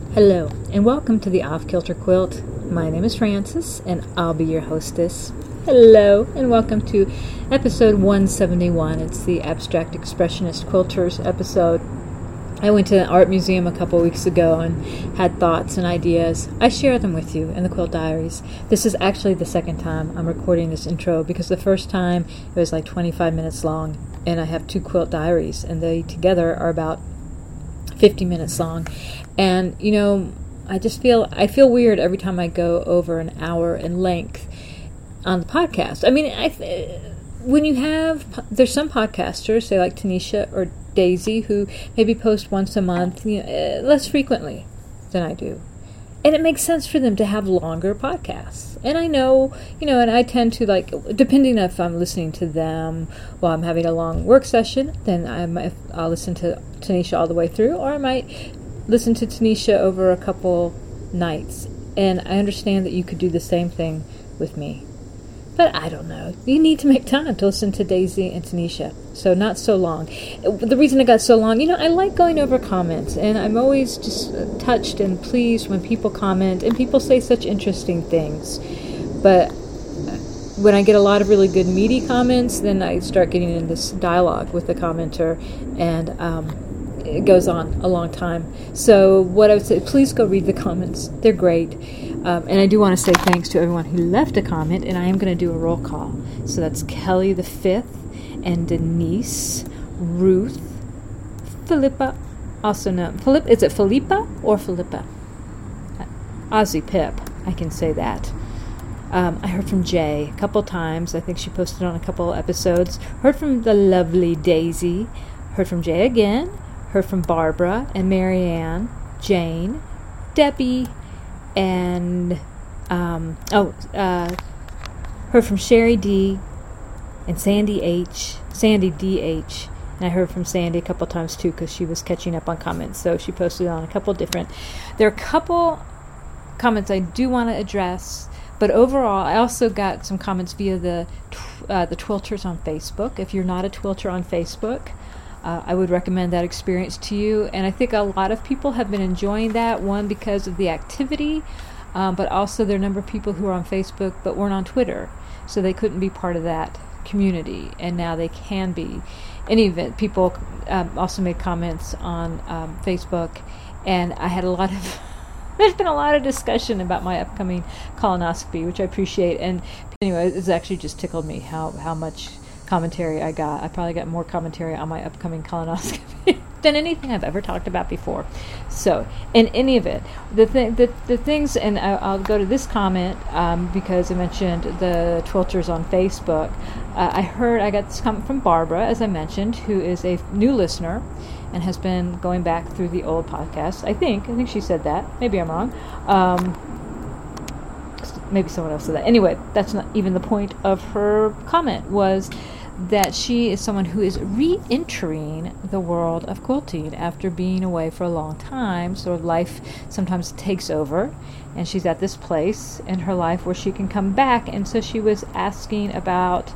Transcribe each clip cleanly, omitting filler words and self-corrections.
Hello, and welcome to the Off Kilter Quilt. My name is Frances, and I'll be your hostess. Hello, and welcome to episode 171. It's the Abstract Expressionist Quilters episode. I went to an art museum a couple weeks ago and had thoughts and ideas. I share them with you in the Quilt Diaries. This is actually the second time I'm recording this intro because the first time it was like 25 minutes long, and I have two Quilt Diaries, and they together are about 50 minutes long. And, you know, I feel weird every time I go over an hour in length on the podcast. I mean, there's some podcasters, say like Tanisha or Daisy, who maybe post once a month, less frequently than I do. And it makes sense for them to have longer podcasts. And I know, and I tend to, depending if I'm listening to them while I'm having a long work session, then I'll listen to Tanisha all the way through, or I might listen to Tanisha over a couple nights. And I understand that you could do the same thing with me. But I don't know. You need to make time to listen to Daisy and Tanisha. So not so long. The reason it got so long, I like going over comments. And I'm always just touched and pleased when people comment. And people say such interesting things. But when I get a lot of really good meaty comments, then I start getting in this dialogue with the commenter. And it goes on a long time. So what I would say, please go read the comments. They're great. And I do want to say thanks to everyone who left a comment, and I am going to do a roll call. So that's Kelly the Fifth, and Denise, Ruth, Philippa, also known, is it Philippa or Philippa? Ozzy Pip, I can say that. I heard from Jay a couple times. I think she posted on a couple episodes. Heard from the lovely Daisy. Heard from Jay again. Heard from Barbara and Marianne, Jane, Debbie, and heard from Sherry D and Sandy DH, and I heard from Sandy a couple times too because she was catching up on comments, so she posted on a couple different. There are a couple comments I do want to address, but overall I also got some comments via the Twilters on Facebook. If you're not a Twilter on Facebook, I would recommend that experience to you, and I think a lot of people have been enjoying that, one because of the activity, but also there are a number of people who are on Facebook but weren't on Twitter, so they couldn't be part of that community, and now they can be. In any event, people also made comments on Facebook, and I had there's been a lot of discussion about my upcoming colonoscopy, which I appreciate, and anyway, it's actually just tickled me how much commentary I got. I probably got more commentary on my upcoming colonoscopy than anything I've ever talked about before. So, in any event, the things, and I'll go to this comment because I mentioned the Twilters on Facebook. I got this comment from Barbara, as I mentioned, who is a new listener and has been going back through the old podcast. I think she said that. Maybe I'm wrong. Maybe someone else said that. Anyway, that's not even the point of her comment, was that she is someone who is re-entering the world of quilting after being away for a long time. So life sometimes takes over, and she's at this place in her life where she can come back. And so she was asking about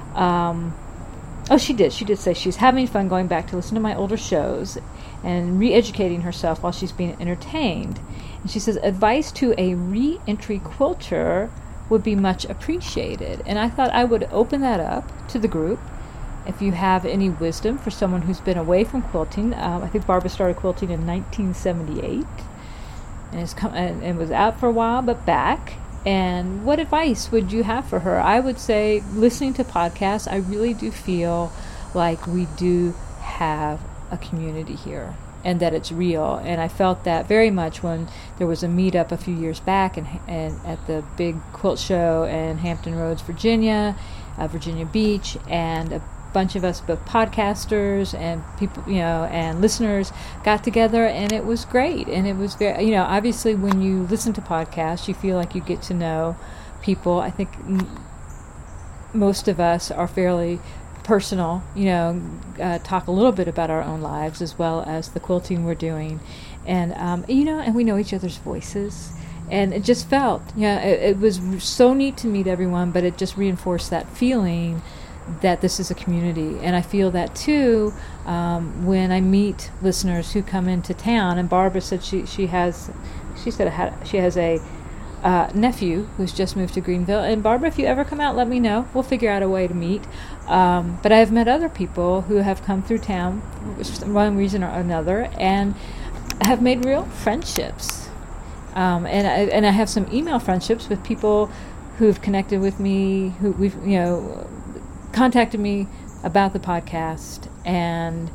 she did say she's having fun going back to listen to my older shows and re-educating herself while she's being entertained. And she says advice to a re-entry quilter would be much appreciated. And I thought I would open that up to the group. If you have any wisdom for someone who's been away from quilting, I think Barbara started quilting in 1978 and was out for a while, but back. And what advice would you have for her? I would say, listening to podcasts, I really do feel like we do have a community here, and that it's real. And I felt that very much when there was a meetup a few years back and at the big quilt show in Hampton Roads, Virginia Beach, and a bunch of us, both podcasters and people, and listeners, got together, and it was great. And it was very, obviously when you listen to podcasts, you feel like you get to know people. I think most of us are fairly personal, talk a little bit about our own lives as well as the quilting we're doing, and and we know each other's voices, and it just felt, it was so neat to meet everyone, but it just reinforced that feeling that this is a community. And I feel that too when I meet listeners who come into town. And Barbara said she has a nephew who's just moved to Greenville. And Barbara, if you ever come out, let me know. We'll figure out a way to meet. But I've met other people who have come through town for one reason or another and have made real friendships. And I have some email friendships with people who've connected with me, who we've contacted me about the podcast, and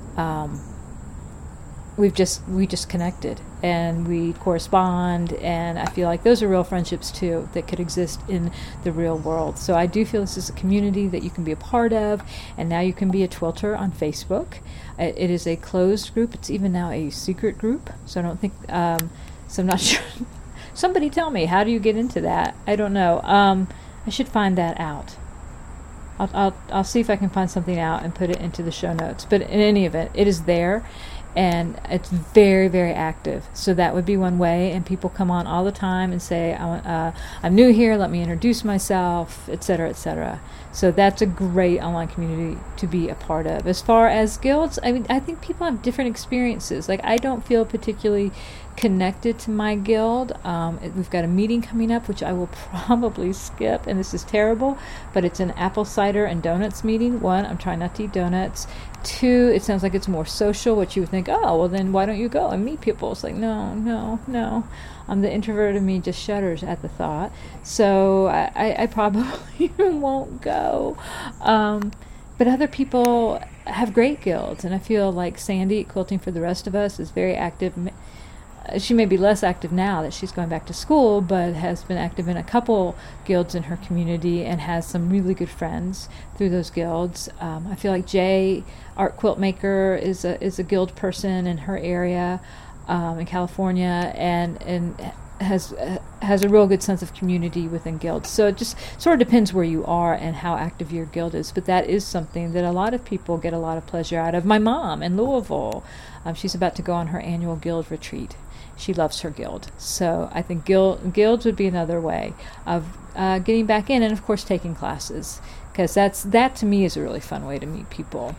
we just connected and we correspond, and I feel like those are real friendships too that could exist in the real world. So I do feel this is a community that you can be a part of, and now you can be a Twilter on Facebook. It is a closed group. It's even now a secret group, so I don't think so I'm not sure. Somebody tell me, how do you get into that? I don't know. I should find that out. I'll see if I can find something out and put it into the show notes. But in any event, it is there, and it's very, very active. So that would be one way. And people come on all the time and say, I'm new here, let me introduce myself, etc., etc. So that's a great online community to be a part of. As far as guilds, I mean, I think people have different experiences. Like, I don't feel particularly connected to my guild. We've got a meeting coming up, which I will probably skip, and this is terrible, but it's an apple cider and donuts meeting. One, I'm trying not to eat donuts. Two, it sounds like it's more social, which you would think, oh, well then why don't you go and meet people? It's like, no. The introvert in me just shudders at the thought. So I probably won't go. But other people have great guilds, and I feel like Sandy at Quilting for the Rest of Us is very active. She may be less active now that she's going back to school, but has been active in a couple guilds in her community and has some really good friends through those guilds. I feel like Jay, Art Quilt Maker, is a guild person in her area in California, and has a real good sense of community within guilds. So it just sort of depends where you are and how active your guild is. But that is something that a lot of people get a lot of pleasure out of. My mom in Louisville, she's about to go on her annual guild retreat. She loves her guild. So I think guilds would be another way of getting back in, and of course taking classes, because that to me is a really fun way to meet people.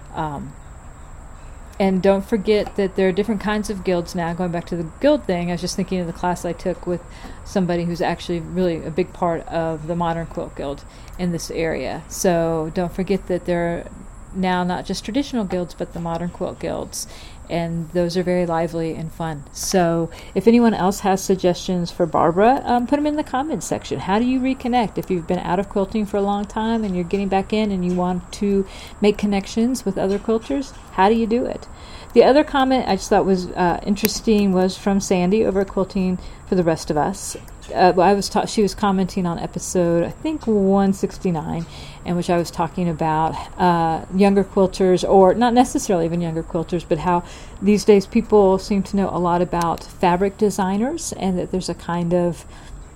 And don't forget that there are different kinds of guilds now. Going back to the guild thing, I was just thinking of the class I took with somebody who's actually really a big part of the Modern Quilt Guild in this area. So don't forget that there are now not just traditional guilds, but the Modern Quilt Guilds. And those are very lively and fun. So if anyone else has suggestions for Barbara, put them in the comments section. How do you reconnect? If you've been out of quilting for a long time and you're getting back in and you want to make connections with other quilters, how do you do it? The other comment I just thought was interesting was from Sandy over at Quilting for the Rest of Us. She was commenting on episode, I think, 169, in which I was talking about younger quilters, or not necessarily even younger quilters, but how these days people seem to know a lot about fabric designers, and that there's a kind of,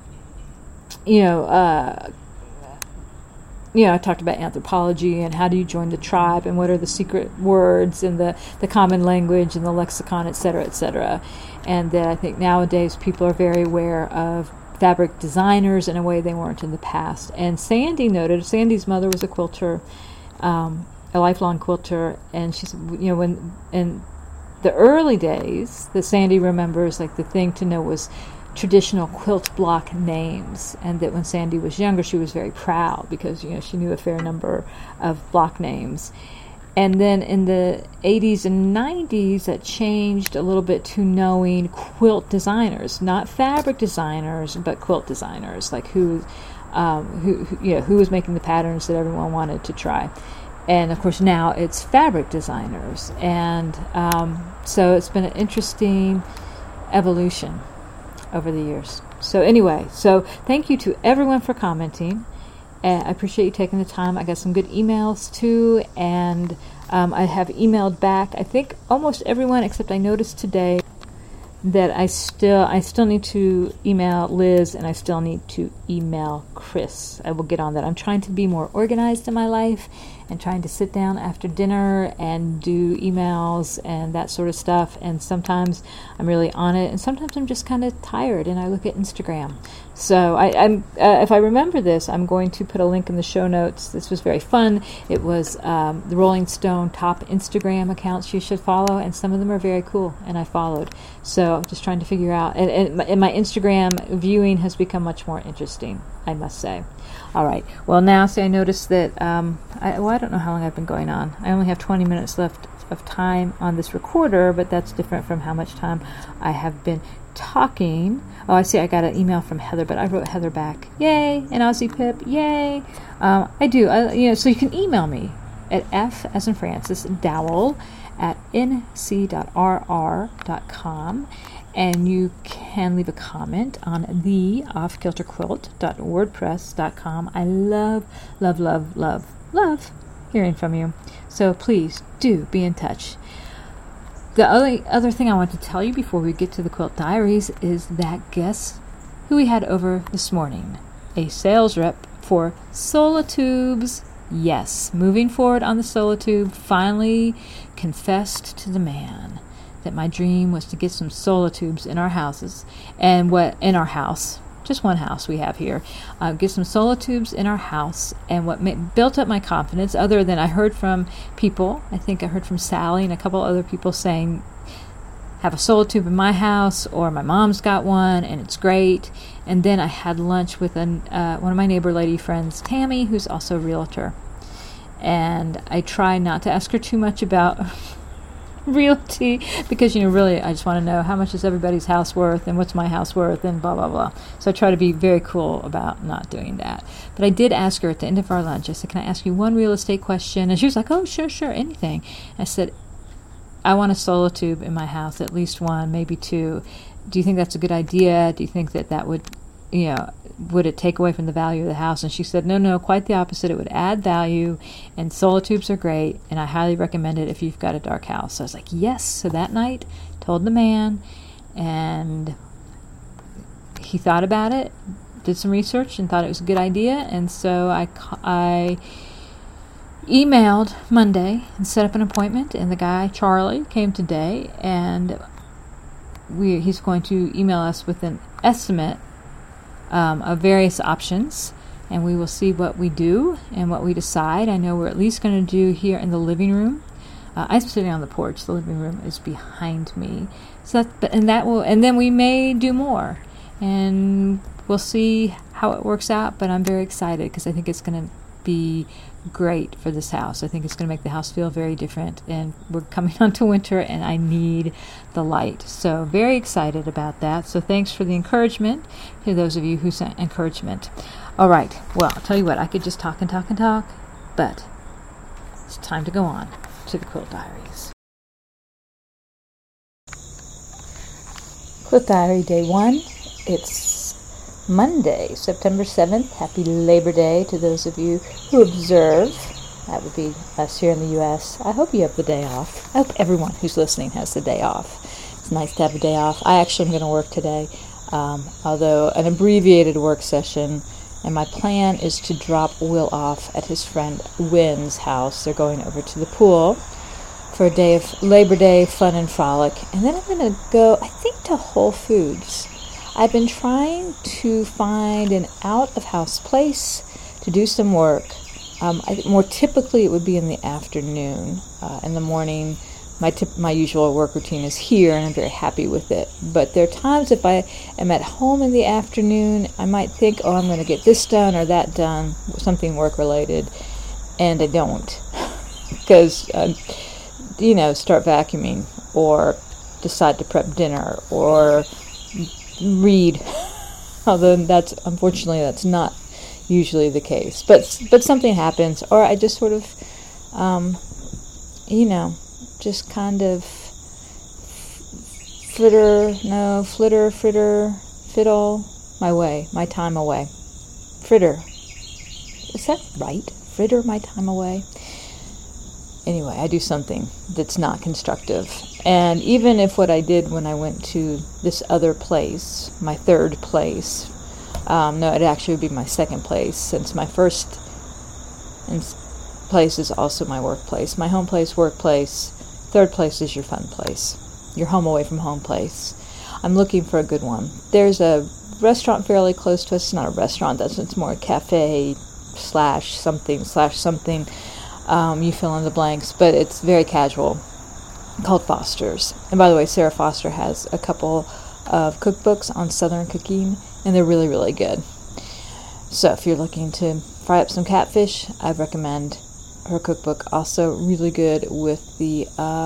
I talked about anthropology and how do you join the tribe and what are the secret words and the common language and the lexicon, et cetera, and that I think nowadays people are very aware of fabric designers in a way they weren't in the past. And Sandy's mother was a quilter, a lifelong quilter, and she's, when in the early days that Sandy remembers, like the thing to know was traditional quilt block names, and that when Sandy was younger she was very proud because she knew a fair number of block names. And then in the 80s and 90s that changed a little bit to knowing quilt designers, not fabric designers but quilt designers, like who was making the patterns that everyone wanted to try. And of course now it's fabric designers, and so it's been an interesting evolution over the years. So anyway, thank you to everyone for commenting. I appreciate you taking the time. I got some good emails too, and I have emailed back, I think, almost everyone, except I noticed today that I still need to email Liz, and I still need to email Chris. I will get on that. I'm trying to be more organized in my life and trying to sit down after dinner and do emails and that sort of stuff. And sometimes I'm really on it, and sometimes I'm just kind of tired and I look at Instagram. So I'm if I remember this, I'm going to put a link in the show notes. This was very fun. It was the Rolling Stone top Instagram accounts you should follow, and some of them are very cool, and I followed. So I'm just trying to figure out, and my Instagram viewing has become much more interesting, I must say. All right. Well, now, see, I noticed that, I don't know how long I've been going on. I only have 20 minutes left of time on this recorder, but that's different from how much time I have been talking. Oh, I see, I got an email from Heather, but I wrote Heather back. Yay! And Aussie Pip, yay! I do. So you can email me at F as in Francis, Dowell at nc.rr.com. And you can leave a comment on the offkilterquilt.wordpress.com. I love, love, love, love, love hearing from you. So please do be in touch. The only other thing I want to tell you before we get to the Quilt Diaries is that guess who we had over this morning? A sales rep for Solitubes. Yes, moving forward on the Solitube, finally confessed to the man that my dream was to get some Solitubes in our houses, and in our house, just one house we have here, get some Solitubes in our house. And what built up my confidence, other than I heard from people, I think I heard from Sally and a couple other people saying, have a Solitube in my house, or my mom's got one and it's great. And then I had lunch with one of my neighbor lady friends, Tammy, who's also a realtor. And I try not to ask her too much about realty, because really I just want to know how much is everybody's house worth and what's my house worth and blah blah blah. So I try to be very cool about not doing that. But I did ask her at the end of our lunch, I said, can I ask you one real estate question? And she was like, oh sure, anything. I said, I want a Solitube in my house, at least one, maybe two. Do you think that's a good idea? Do you think that would, would it take away from the value of the house? And she said, no, quite the opposite. It would add value, and Solitubes are great, and I highly recommend it if you've got a dark house. So I was like, yes. So that night, told the man, and he thought about it, did some research, and thought it was a good idea. And so I emailed Monday and set up an appointment, and the guy, Charlie, came today, and he's going to email us with an estimate of various options, and we will see what we do and what we decide. I know we're at least going to do here in the living room. I'm sitting on the porch. The living room is behind me. So and then we may do more, and we'll see how it works out. But I'm very excited because I think it's going to be great for this house. I think it's going to make the house feel very different, and we're coming onto winter and I need the light. So very excited about that. So thanks for the encouragement to those of you who sent encouragement. All right, well, I'll tell you what, I could just talk and talk and talk, but it's time to go on to the Quilt Diaries. Quilt Diary Day 1. It's Monday, September 7th. Happy Labor Day to those of you who observe. That would be us here in the U.S. I hope you have the day off. I hope everyone who's listening has the day off. It's nice to have a day off. I actually am going to work today, although an abbreviated work session, and my plan is to drop Will off at his friend Wynn's house. They're going over to the pool for a day of Labor Day fun and frolic, and then I'm going to go, I think, to Whole Foods. I've been trying to find an out-of-house place to do some work. More typically, it would be in the afternoon. In the morning, my usual work routine is here, and I'm very happy with it. But there are times if I am at home in the afternoon, I might think, I'm going to get this done or that done, something work-related, and I don't. Because, start vacuuming, or decide to prep dinner, or read, although unfortunately that's not usually the case, but something happens, or I just sort of just kind of fiddle my time away. Is that right? Fritter my time away? Anyway, I do something that's not constructive. And even if what I did when I went to this other place, my third place, no, it actually would be my second place, since my first place is also my workplace. My home place, workplace. Third place is your fun place. Your home away from home place. I'm looking for a good one. There's a restaurant fairly close to us. It's not a restaurant. It's more a cafe slash something. You fill in the blanks, but it's very casual, called Foster's. And by the way, Sarah Foster has a couple of cookbooks on Southern cooking, and they're really, really good. So if you're looking to fry up some catfish, I recommend her cookbook. Also really good with the,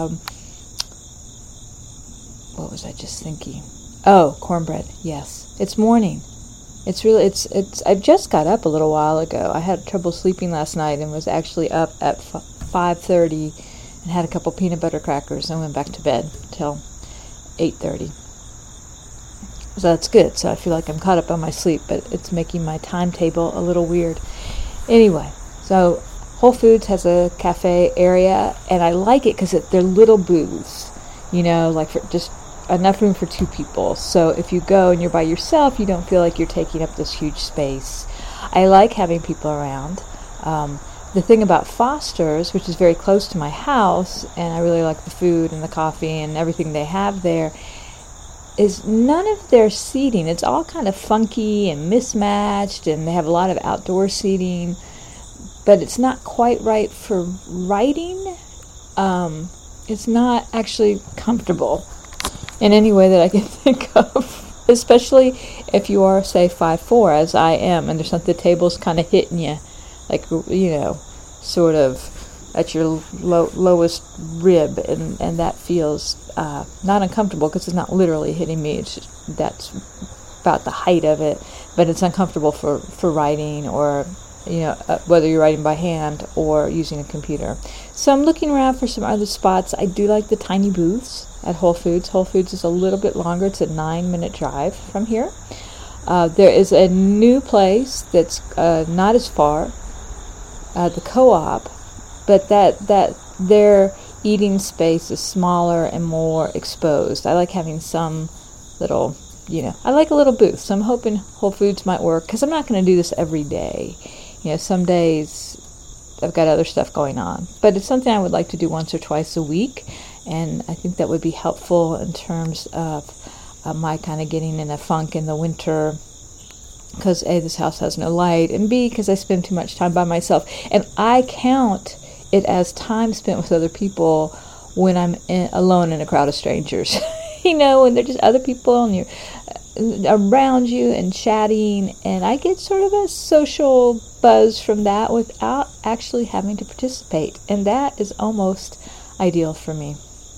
what was I just thinking? Oh, cornbread. Yes. It's morning. I've just got up a little while ago. I had trouble sleeping last night and was actually up at 5:30 and had a couple peanut butter crackers and went back to bed till 8:30. So that's good. So I feel like I'm caught up on my sleep, but it's making my timetable a little weird. Anyway, so Whole Foods has a cafe area, and I like it because they're little booths, like for just enough room for 2 people. So if you go and you're by yourself, you don't feel like you're taking up this huge space. I like having people around. The thing about Foster's, which is very close to my house, and I really like the food and the coffee and everything they have there, is none of their seating. It's all kind of funky and mismatched, and they have a lot of outdoor seating, but it's not quite right for writing. It's not actually comfortable in any way that I can think of, especially if you are, say, 5'4", as I am, and the table's kind of hitting you, like, sort of at your lowest rib, and that feels not uncomfortable because it's not literally hitting me. It's just, that's about the height of it, but it's uncomfortable for writing, or whether you're writing by hand or using a computer. So I'm looking around for some other spots. I do like the tiny booths at Whole Foods. Whole Foods is a little bit longer. It's a 9-minute drive from here. There is a new place that's not as far, the Co-op, but that their eating space is smaller and more exposed. I like having some little, I like a little booth. So I'm hoping Whole Foods might work, because I'm not going to do this every day. Some days I've got other stuff going on, but it's something I would like to do once or twice a week, and I think that would be helpful in terms of my kind of getting in a funk in the winter, because A, this house has no light, and B, because I spend too much time by myself, and I count it as time spent with other people when I'm alone in a crowd of strangers. When they're just other people and you're around you and chatting, and I get sort of a social buzz from that without actually having to participate, and that is almost ideal for me.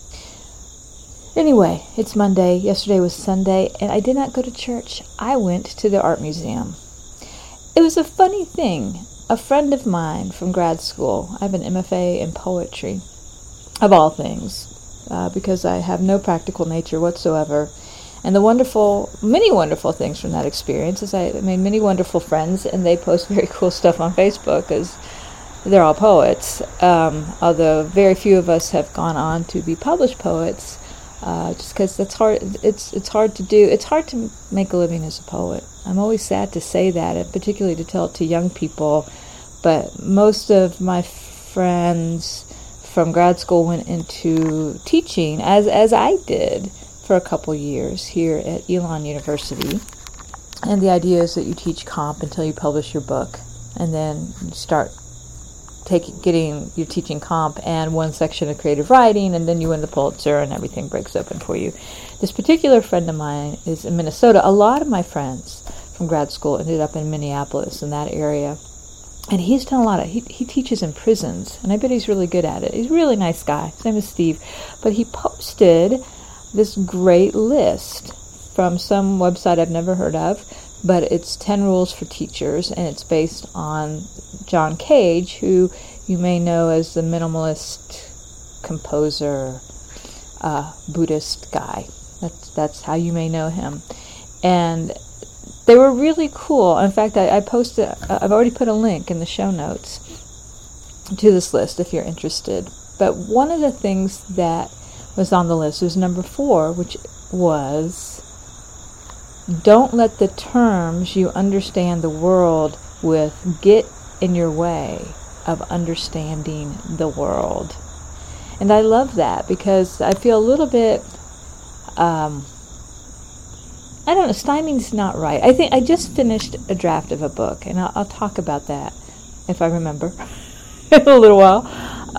Anyway, it's Monday. Yesterday was Sunday, and I did not go to church. I went to the art museum. It was a funny thing. A friend of mine from grad school, I have an MFA in poetry, of all things, because I have no practical nature whatsoever. And the many wonderful things from that experience is I made many wonderful friends, and they post very cool stuff on Facebook because they're all poets. Although very few of us have gone on to be published poets, just because that's hard. It's hard to do. It's hard to make a living as a poet. I'm always sad to say that, and particularly to tell it to young people. But most of my friends from grad school went into teaching, as I did, for a couple years here at Elon University. And the idea is that you teach comp until you publish your book, and then you start getting your teaching comp and one section of creative writing, and then you win the Pulitzer and everything breaks open for you. This particular friend of mine is in Minnesota. A lot of my friends from grad school ended up in Minneapolis, in that area. And he's done a lot of, he teaches in prisons, and I bet he's really good at it. He's a really nice guy. His name is Steve. But he posted this great list from some website I've never heard of, but it's 10 Rules for Teachers, and it's based on John Cage, who you may know as the minimalist composer, Buddhist guy. That's how you may know him. And they were really cool. In fact, I've already put a link in the show notes to this list if you're interested. But one of the things that was on the list was number 4, which was, don't let the terms you understand the world with get in your way. of understanding the world. And I love that because I feel a little bit, I don't know, stymie's not right. I think I just finished a draft of a book, and I'll talk about that if I remember in a little while.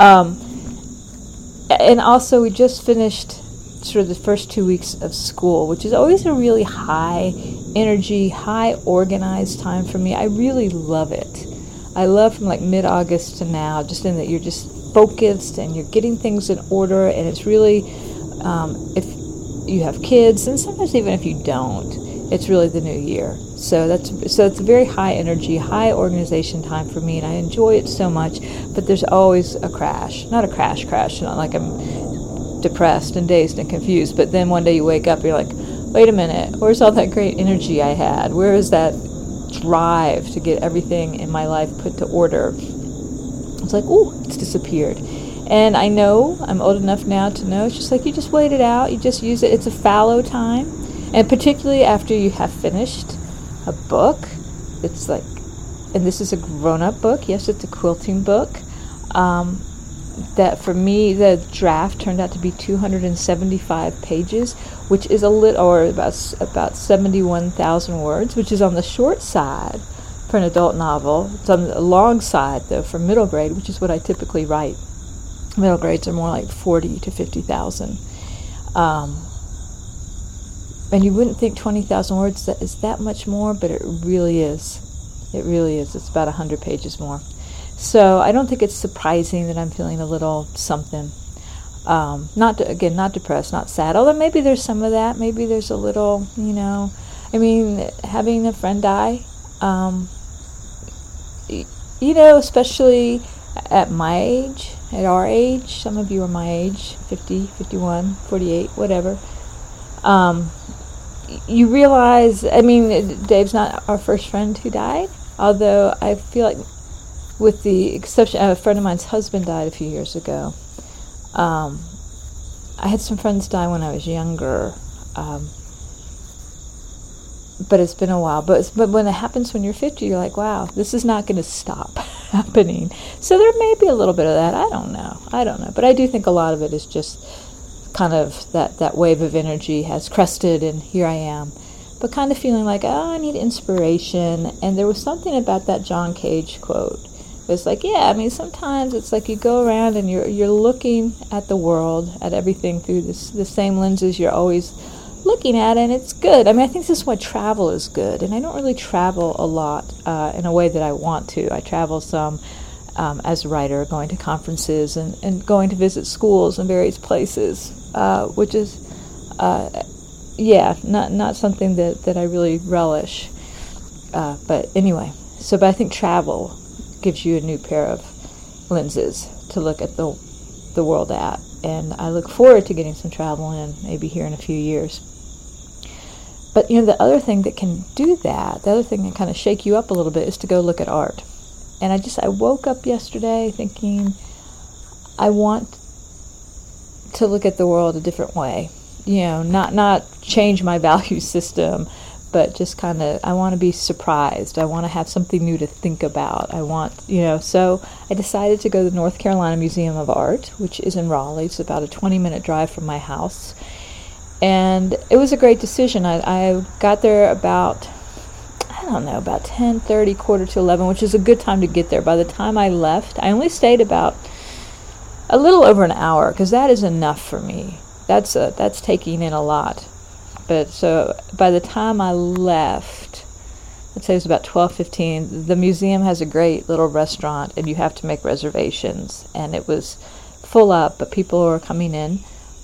And also we just finished sort of the first 2 weeks of school, which is always a really high energy, high organized time for me. I really love it. I love from like mid-August to now, just in that you're just focused and you're getting things in order, and it's really, if you have kids, and sometimes even if you don't, it's really the new year. So it's a very high energy, high organization time for me, and I enjoy it so much. But there's always a crash, not a crash, not like I'm depressed and dazed and confused, but then one day you wake up, you're like, wait a minute, where's all that great energy I had? Where is that drive to get everything in my life put to order? It's like, ooh, it's disappeared. And I know, I'm old enough now to know, it's just like you just wait it out, you just use it. It's a fallow time. And particularly after you have finished a book, it's like, and this is a grown-up book, yes, it's a quilting book, that for me, the draft turned out to be 275 pages, which is about 71,000 words, which is on the short side for an adult novel. It's on the long side, though, for middle grade, which is what I typically write. Middle grades are more like 40 to 50,000. And you wouldn't think 20,000 words is that much more, but it really is. It really is. It's about 100 pages more. So I don't think it's surprising that I'm feeling a little something. Not depressed, not sad. Although maybe there's some of that. Maybe there's a little, having a friend die, especially at my age, at our age, some of you are my age, 50, 51, 48, whatever. You realize, Dave's not our first friend who died, although I feel like, with the exception, a friend of mine's husband died a few years ago. I had some friends die when I was younger, but it's been a while. But when it happens when you're 50, you're like, wow, this is not going to stop happening. So there may be a little bit of that. I don't know. But I do think a lot of it is just kind of that wave of energy has crested, and here I am. But kind of feeling like, I need inspiration. And there was something about that John Cage quote. It's like, sometimes it's like you go around and you're looking at the world, at everything through the same lenses you're always looking at, and it's good. I think this is why travel is good. And I don't really travel a lot in a way that I want to. I travel some as a writer, going to conferences and going to visit schools in various places, which is, not something that I really relish. But anyway, but I think travel gives you a new pair of lenses to look at the world at. And I look forward to getting some travel in, maybe here in a few years. But, the other thing that can do that, the other thing that kind of shake you up a little bit, is to go look at art. And I woke up yesterday thinking, I want to look at the world a different way. Not change my value system, but just kind of, I want to be surprised. I want to have something new to think about. So I decided to go to the North Carolina Museum of Art, which is in Raleigh. It's about a 20-minute drive from my house. And it was a great decision. I got there about 10:30, 10:45, which is a good time to get there. By the time I left, I only stayed about a little over an hour, because that is enough for me. That's taking in a lot. But so by the time I left, let's say it was about 12:15, the museum has a great little restaurant, and you have to make reservations. And it was full up, but people were coming in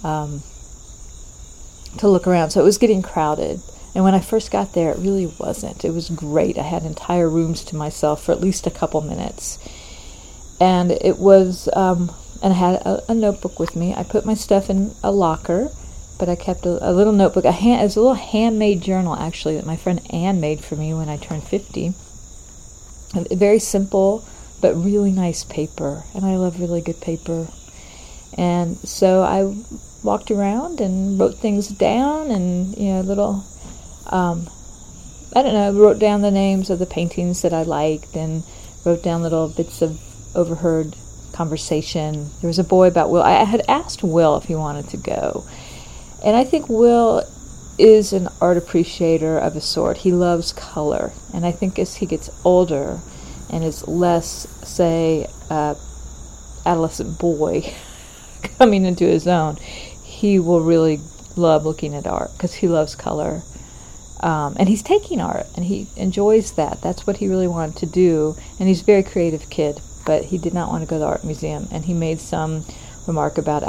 to look around. So it was getting crowded. And when I first got there, it really wasn't. It was great. I had entire rooms to myself for at least a couple minutes. And it was, and I had a notebook with me. I put my stuff in a locker, but I kept a little notebook. It was a little handmade journal, actually, that my friend Anne made for me when I turned 50. Very simple, but really nice paper. And I love really good paper. And so I walked around and wrote things down, and, wrote down the names of the paintings that I liked, and wrote down little bits of overheard conversation. There was a boy about Will. I had asked Will if he wanted to go. And I think Will is an art appreciator of a sort. He loves color. And I think as he gets older and is less, say, adolescent boy coming into his own, he will really love looking at art because he loves color. And he's taking art, and he enjoys that. That's what he really wanted to do. And he's a very creative kid, but he did not want to go to the art museum. And he made some remark about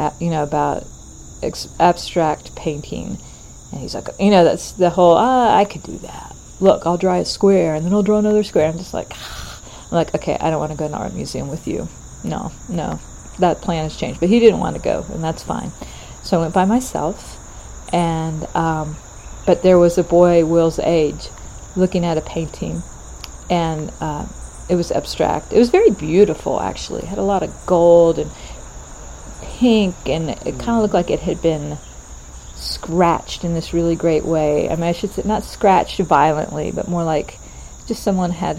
abstract painting. And he's like, that's the whole, I could do that. Look, I'll draw a square, and then I'll draw another square. I'm just like, okay, I don't want to go to an art museum with you. No, that plan has changed. But he didn't want to go, and that's fine. So I went by myself, and but there was a boy Will's age looking at a painting, and it was abstract. It was very beautiful, actually. It had a lot of gold and pink, and it kind of looked like it had been scratched in this really great way. I mean, I should say not scratched violently, but more like just someone had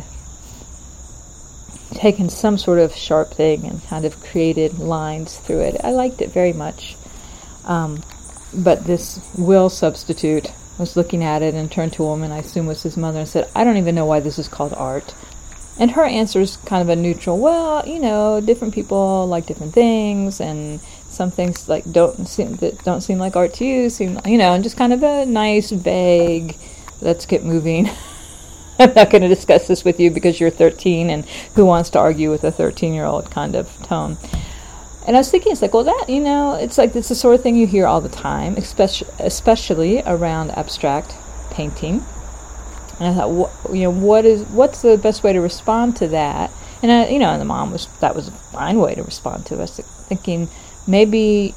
taken some sort of sharp thing and kind of created lines through it. I liked it very much. But this Will substitute was looking at it and turned to a woman, I assume was his mother, and said, I don't even know why this is called art. And her answer is kind of a neutral, well, different people like different things, and some things like don't seem like art to you, and just kind of a nice, vague, let's get moving. I'm not going to discuss this with you because you're 13, and who wants to argue with a 13-year-old kind of tone. And I was thinking, it's like, well, that, it's like it's the sort of thing you hear all the time, especially around abstract painting. And I thought, what's the best way to respond to that? And and the mom that was a fine way to respond to it. I was thinking, maybe,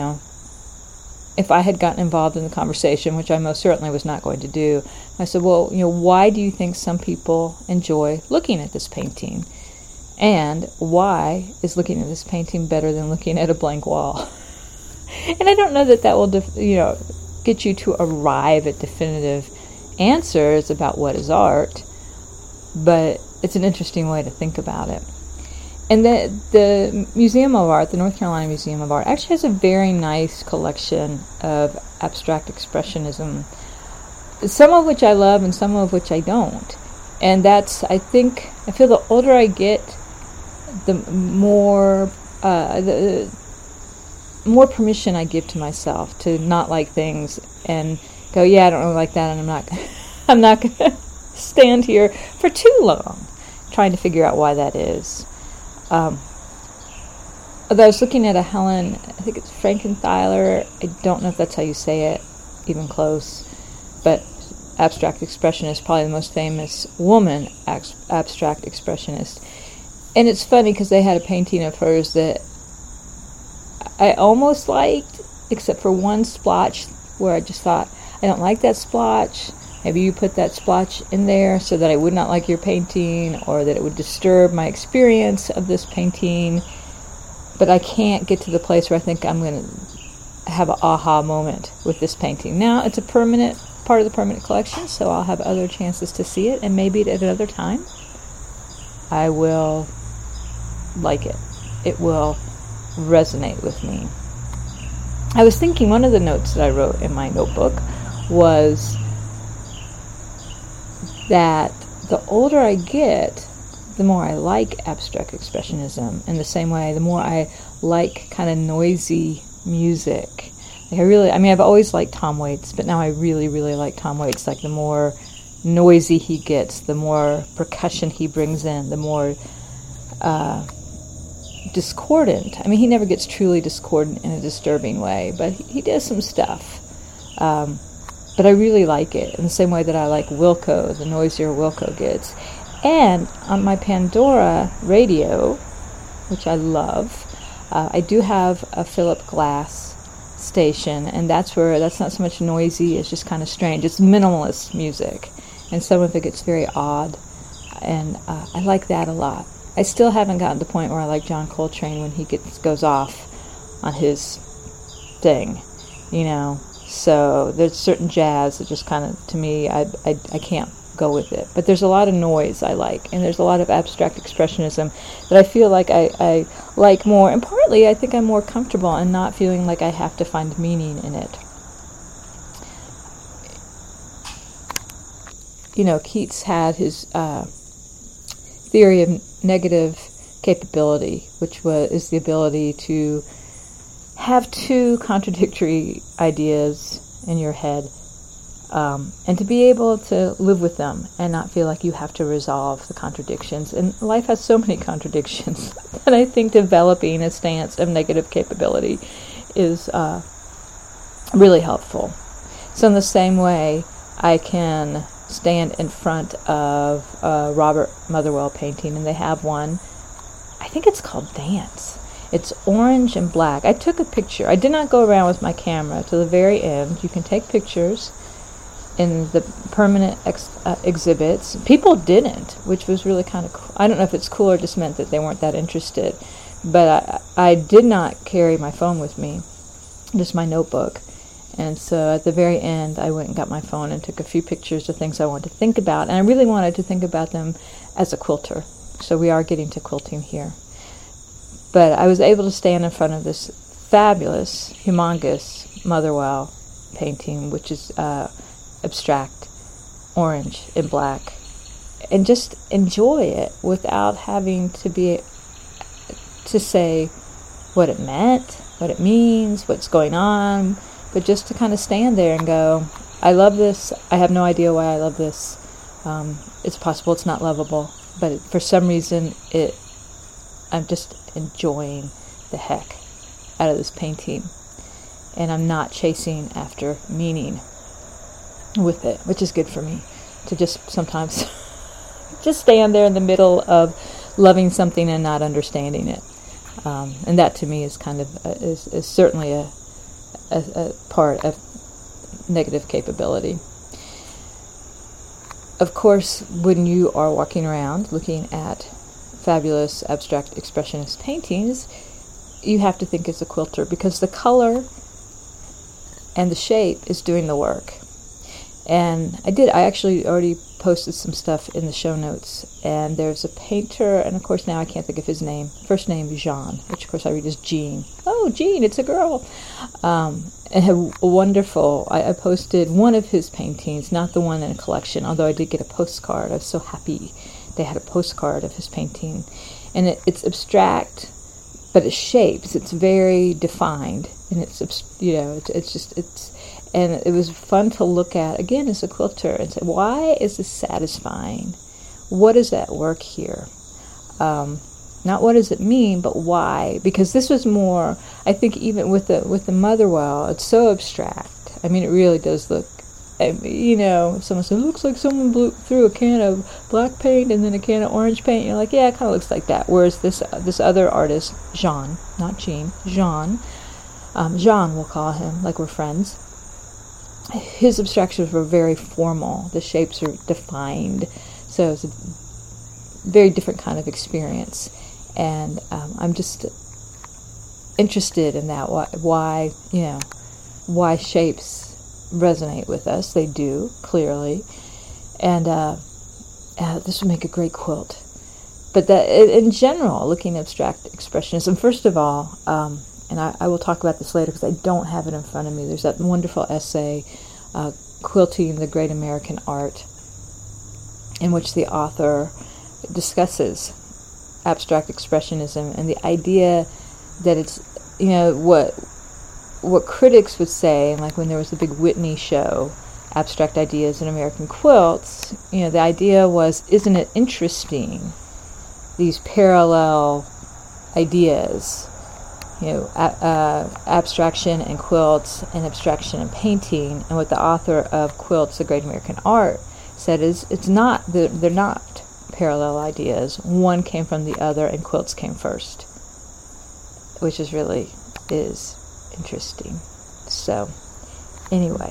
if I had gotten involved in the conversation, which I most certainly was not going to do, I said, well, why do you think some people enjoy looking at this painting? And why is looking at this painting better than looking at a blank wall? And I don't know that will, get you to arrive at definitive answers about what is art, but it's an interesting way to think about it. And the Museum of Art, the North Carolina Museum of Art, actually has a very nice collection of abstract expressionism, some of which I love and some of which I don't. And I feel the older I get, the more permission I give to myself to not like things and go, yeah, I don't really like that, and I'm not going to stand here for too long trying to figure out why that is. Although I was looking at a Helen, I think it's Frankenthaler, I don't know if that's how you say it, even close, but abstract expressionist, probably the most famous woman abstract expressionist. And it's funny because they had a painting of hers that I almost liked, except for one splotch where I just thought, I don't like that splotch. Maybe you put that splotch in there so that I would not like your painting, or that it would disturb my experience of this painting. But I can't get to the place where I think I'm going to have an aha moment with this painting. Now, it's a permanent part of the permanent collection, so I'll have other chances to see it, and maybe at another time I will like it. It will resonate with me. I was thinking, one of the notes that I wrote in my notebook was that the older I get, the more I like abstract expressionism. In the same way, the more I like kind of noisy music. I've always liked Tom Waits, but now I really, really like Tom Waits. Like, the more noisy he gets, the more percussion he brings in, the more discordant. He never gets truly discordant in a disturbing way, but he does some stuff. But I really like it in the same way that I like Wilco, the noisier Wilco gets. And on my Pandora radio, which I love, I do have a Philip Glass station, and that's not so much noisy, it's just kind of strange. It's minimalist music, and some of it gets very odd, and I like that a lot. I still haven't gotten to the point where I like John Coltrane when he goes off on his thing, So there's certain jazz that just kind of, to me, I can't go with it. But there's a lot of noise I like, and there's a lot of abstract expressionism that I feel like I like more, and partly I think I'm more comfortable in not feeling like I have to find meaning in it. You know, Keats had his theory of negative capability, which is the ability to have two contradictory ideas in your head, and to be able to live with them and not feel like you have to resolve the contradictions. And life has so many contradictions that I think developing a stance of negative capability is really helpful. So in the same way, I can stand in front of a Robert Motherwell painting, and they have one, I think it's called Dance. It's orange and black. I took a picture. I did not go around with my camera to the very end. You can take pictures in the permanent exhibits. People didn't, which was really kind of cool. I don't know if it's cool or just meant that they weren't that interested. But I did not carry my phone with me, just my notebook. And so at the very end, I went and got my phone and took a few pictures of things I wanted to think about. And I really wanted to think about them as a quilter. So we are getting to quilting here. But I was able to stand in front of this fabulous, humongous Motherwell painting, which is abstract, orange and black, and just enjoy it without having to say what it meant, what it means, what's going on, but just to kind of stand there and go, I love this. I have no idea why I love this. It's possible it's not lovable, but for some reason I'm just enjoying the heck out of this painting, and I'm not chasing after meaning with it, which is good for me to just sometimes just stand there in the middle of loving something and not understanding it, and that to me is kind of is certainly a part of negative capability. Of course, when you are walking around looking at fabulous abstract expressionist paintings, you have to think as a quilter, because the color and the shape is doing the work. And I actually already posted some stuff in the show notes, and there's a painter, and of course now I can't think of his name. First name is Jean, which of course I read as Jean. Oh, Jean, it's a girl. And a wonderful, I posted one of his paintings, not the one in a collection, although I did get a postcard. I was so happy they had a postcard of his painting. And it's abstract, but it shapes. It's very defined, and it's and it was fun to look at, again, as a quilter, and say, why is this satisfying? What is at work here? Not what does it mean, but why? Because this was more, I think, even with the Motherwell, it's so abstract. I mean, it really does look, someone said, it looks like someone blew through a can of black paint and then a can of orange paint. And you're like, yeah, it kind of looks like that. Whereas this other artist, Jean, not Jean, Jean, we'll call him, like we're friends. His abstractions were very formal. The shapes are defined. So it's a very different kind of experience. And I'm just interested in that, why shapes resonate with us. They do, clearly. And this would make a great quilt. But that, in general, looking at abstract expressionism, first of all, and I will talk about this later because I don't have it in front of me. There's that wonderful essay, Quilting the Great American Art, in which the author discusses abstract expressionism and the idea that it's, what critics would say, and like when there was the big Whitney show, Abstract Ideas in American Quilts, the idea was, isn't it interesting, these parallel ideas, abstraction and quilts and abstraction and painting. And what the author of Quilts, The Great American Art, said is, they're not parallel ideas. One came from the other, and quilts came first, which is interesting. So, anyway.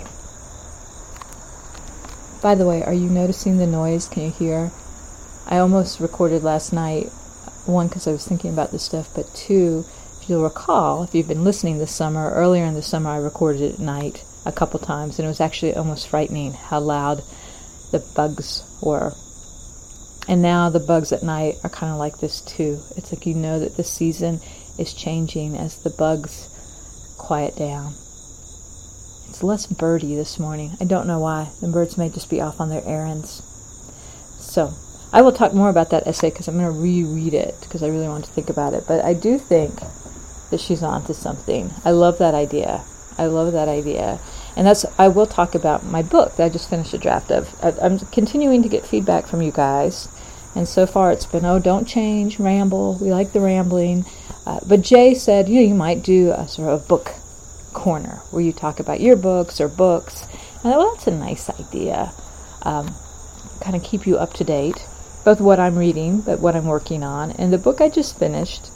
By the way, are you noticing the noise? Can you hear? I almost recorded last night, one, because I was thinking about this stuff, but two, if you'll recall, if you've been listening this summer, earlier in the summer I recorded it at night a couple times, and it was actually almost frightening how loud the bugs were. And now the bugs at night are kind of like this too. It's like you know that the season is changing as the bugs quiet down. It's less birdie this morning. I don't know why. The birds may just be off on their errands. So I will talk more about that essay because I'm going to reread it because I really want to think about it. But I do think that she's on to something. I love that idea. And I will talk about my book that I just finished a draft of. I'm continuing to get feedback from you guys. And so far it's been, don't change, ramble. We like the rambling. But Jay said, you might do a sort of book corner where you talk about your books or books. And I thought, that's a nice idea. Kind of keep you up to date, both what I'm reading, but what I'm working on. And the book I just finished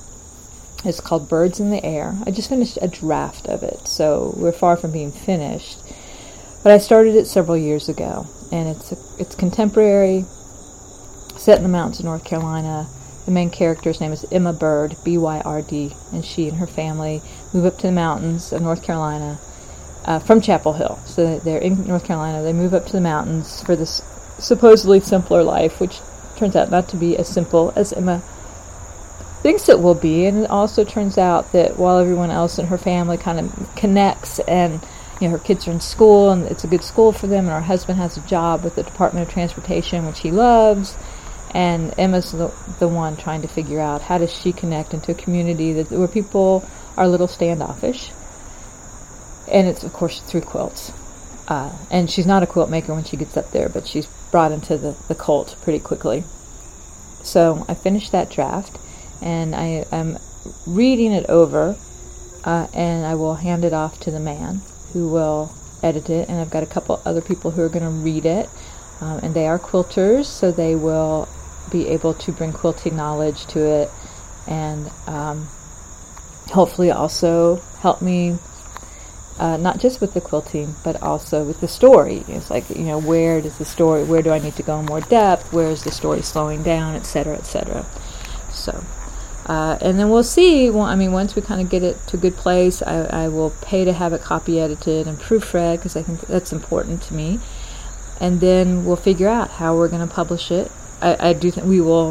is called Birds in the Air. I just finished a draft of it, so we're far from being finished. But I started it several years ago, and it's contemporary, set in the mountains of North Carolina. The main character's name is Emma Bird, B-Y-R-D, and she and her family move up to the mountains of North Carolina from Chapel Hill. So they're in North Carolina. They move up to the mountains for this supposedly simpler life, which turns out not to be as simple as Emma thinks it will be. And it also turns out that while everyone else in her family kind of connects and her kids are in school and it's a good school for them, and her husband has a job with the Department of Transportation, which he loves, and Emma's the one trying to figure out how does she connect into a community where people are a little standoffish. And it's, of course, through quilts. And she's not a quilt maker when she gets up there, but she's brought into the cult pretty quickly. So I finished that draft, and I am reading it over, and I will hand it off to the man who will edit it. And I've got a couple other people who are going to read it, and they are quilters, so they will be able to bring quilting knowledge to it, and hopefully also help me not just with the quilting, but also with the story. It's like, where do I need to go in more depth? Where is the story slowing down, etc., etc. So, and then we'll see. Well, once we kind of get it to a good place, I will pay to have it copy edited and proofread because I think that's important to me. And then we'll figure out how we're going to publish it. I do think we will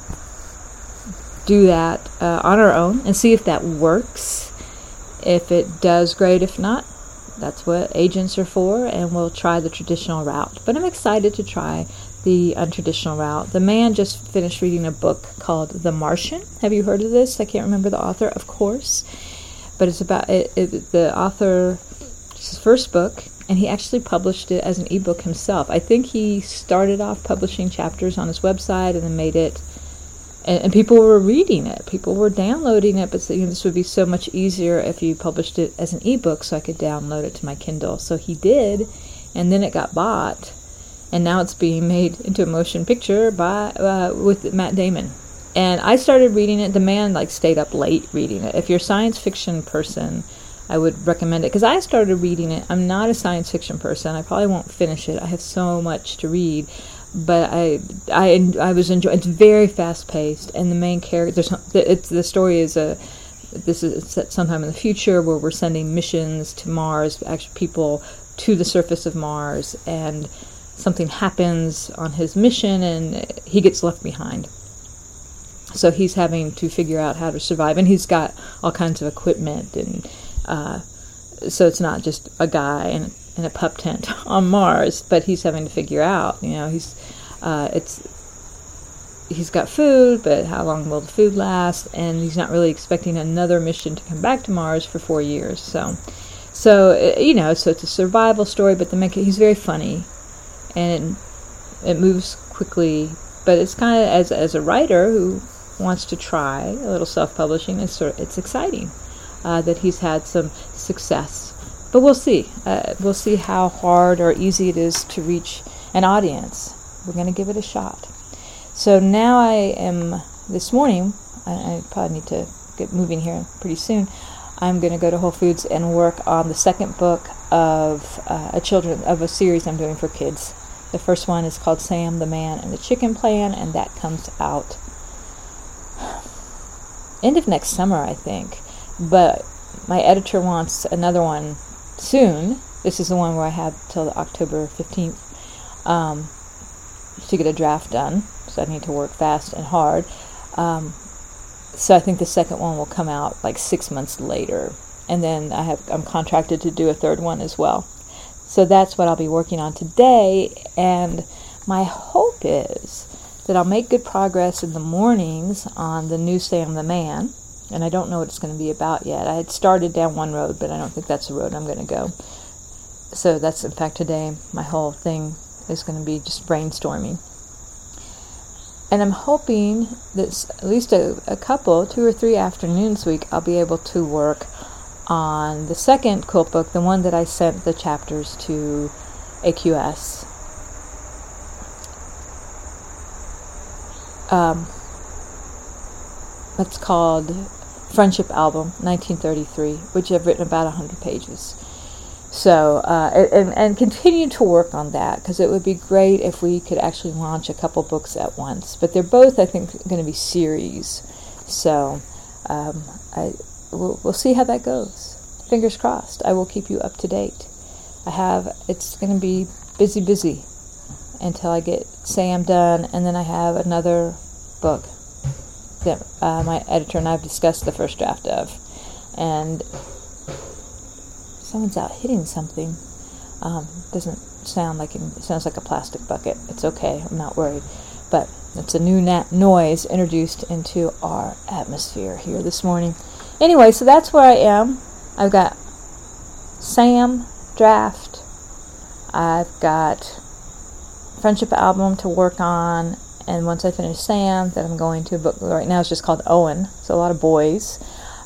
do that on our own and see if that works. If it does, great. If not, that's what agents are for, and we'll try the traditional route. But I'm excited to try the untraditional route. The man just finished reading a book called The Martian. Have you heard of this? I can't remember the author, of course. But it's about the author, it's his first book, and he actually published it as an ebook himself. I think he started off publishing chapters on his website and then made it, and people were reading it. People were downloading it, but this would be so much easier if you published it as an ebook so I could download it to my Kindle. So he did, and then it got bought, and now it's being made into a motion picture with Matt Damon. And I started reading it. The man stayed up late reading it. If you're a science fiction person, I would recommend it because I started reading it. I'm not a science fiction person. I probably won't finish it. I have so much to read. But I was enjoying. It's very fast paced, and the main character. The story is it's set sometime in the future where we're sending missions to Mars, actually people to the surface of Mars, and something happens on his mission, and he gets left behind. So he's having to figure out how to survive, and he's got all kinds of equipment, and so it's not just a guy in a pup tent on Mars, but he's having to figure out, he's got food, but how long will the food last? And he's not really expecting another mission to come back to Mars for 4 years. So it's a survival story, but he's very funny, and it moves quickly. But it's kind of as a writer who wants to try a little self-publishing, it's exciting that he's had some success. But we'll see. We'll see how hard or easy it is to reach an audience. We're going to give it a shot. So now this morning, I probably need to get moving here pretty soon. I'm going to go to Whole Foods and work on the second book of a series I'm doing for kids. The first one is called Sam, the Man, and the Chicken Plan, and that comes out end of next summer, I think. But my editor wants another one soon. This is the one where I have till October 15th. to get a draft done. So I need to work fast and hard. So I think the second one will come out like 6 months later. And then I'm contracted to do a third one as well. So that's what I'll be working on today. And my hope is that I'll make good progress in the mornings on the new Sam the Man. And I don't know what it's going to be about yet. I had started down one road, but I don't think that's the road I'm going to go. So that's, in fact, today my whole thing is going to be just brainstorming. And I'm hoping that at least a couple, 2 or 3 afternoons a week, I'll be able to work on the second quilt book, the one that I sent the chapters to AQS. It's called Friendship Album, 1933, which I've written about 100 pages. So, and continue to work on that, because it would be great if we could actually launch a couple books at once. But they're both, I think, going to be series. So, we'll see how that goes. Fingers crossed. I will keep you up to date. It's going to be busy until I get Sam done, and then I have another book that my editor and I have discussed the first draft of. And someone's out hitting something. Doesn't sound like it sounds like a plastic bucket. It's okay. I'm not worried. But it's a new noise introduced into our atmosphere here this morning. Anyway, so that's where I am. I've got Sam draft. I've got Friendship Album to work on. And once I finish Sam, then I'm going to a book. Right now it's just called Owen. So a lot of boys.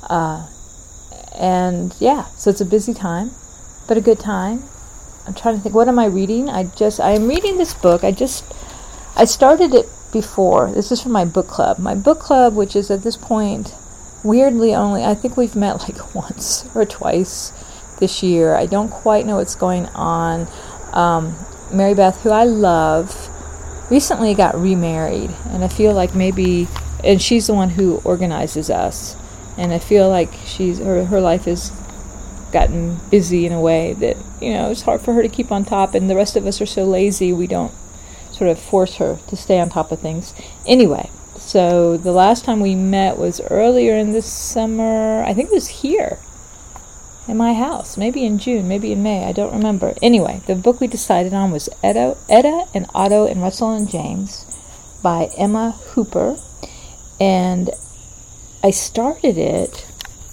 And yeah, so it's a busy time, but a good time. I'm trying to think, what am I reading? I am reading this book. I started it before. This is from my book club. My book club, which is at this point, weirdly only, I think we've met like once or twice this year. I don't quite know what's going on. Mary Beth, who I love, recently got remarried, and I feel like and she's the one who organizes us. And I feel like her life has gotten busy in a way that, it's hard for her to keep on top, and the rest of us are so lazy we don't sort of force her to stay on top of things. Anyway, so the last time we met was earlier in this summer. I think it was here in my house, maybe in June, maybe in May, I don't remember. Anyway, the book we decided on was Etta and Otto and Russell and James by Emma Hooper. And I started it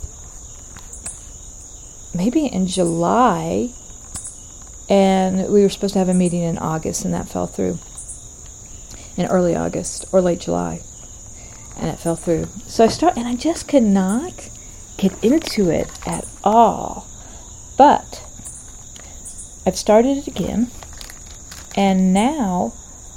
maybe in July, and we were supposed to have a meeting in August, and that fell through. In early August or late July, and it fell through. So and I just could not get into it at all. But I've started it again, and now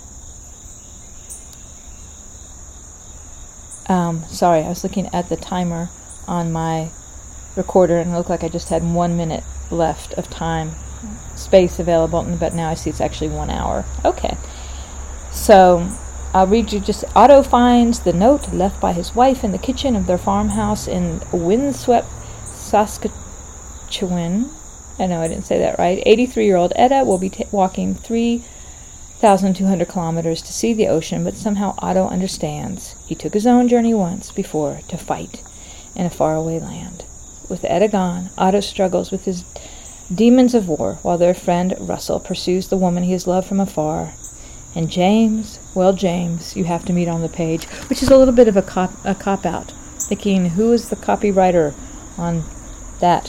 sorry, I was looking at the timer on my recorder, and it looked like I just had 1 minute left of space available, but now I see it's actually 1 hour. Okay. So I'll read you just. Otto finds the note left by his wife in the kitchen of their farmhouse in windswept Saskatchewan. I know I didn't say that right. 83-year-old Etta will be walking 3,200 kilometers to see the ocean, but somehow Otto understands. He took his own journey once before to fight in a faraway land. With Etta gone, Otto struggles with his demons of war, while their friend Russell pursues the woman he has loved from afar. And James, you have to meet on the page, which is a little bit of a cop-out. Thinking, who is the copywriter on that?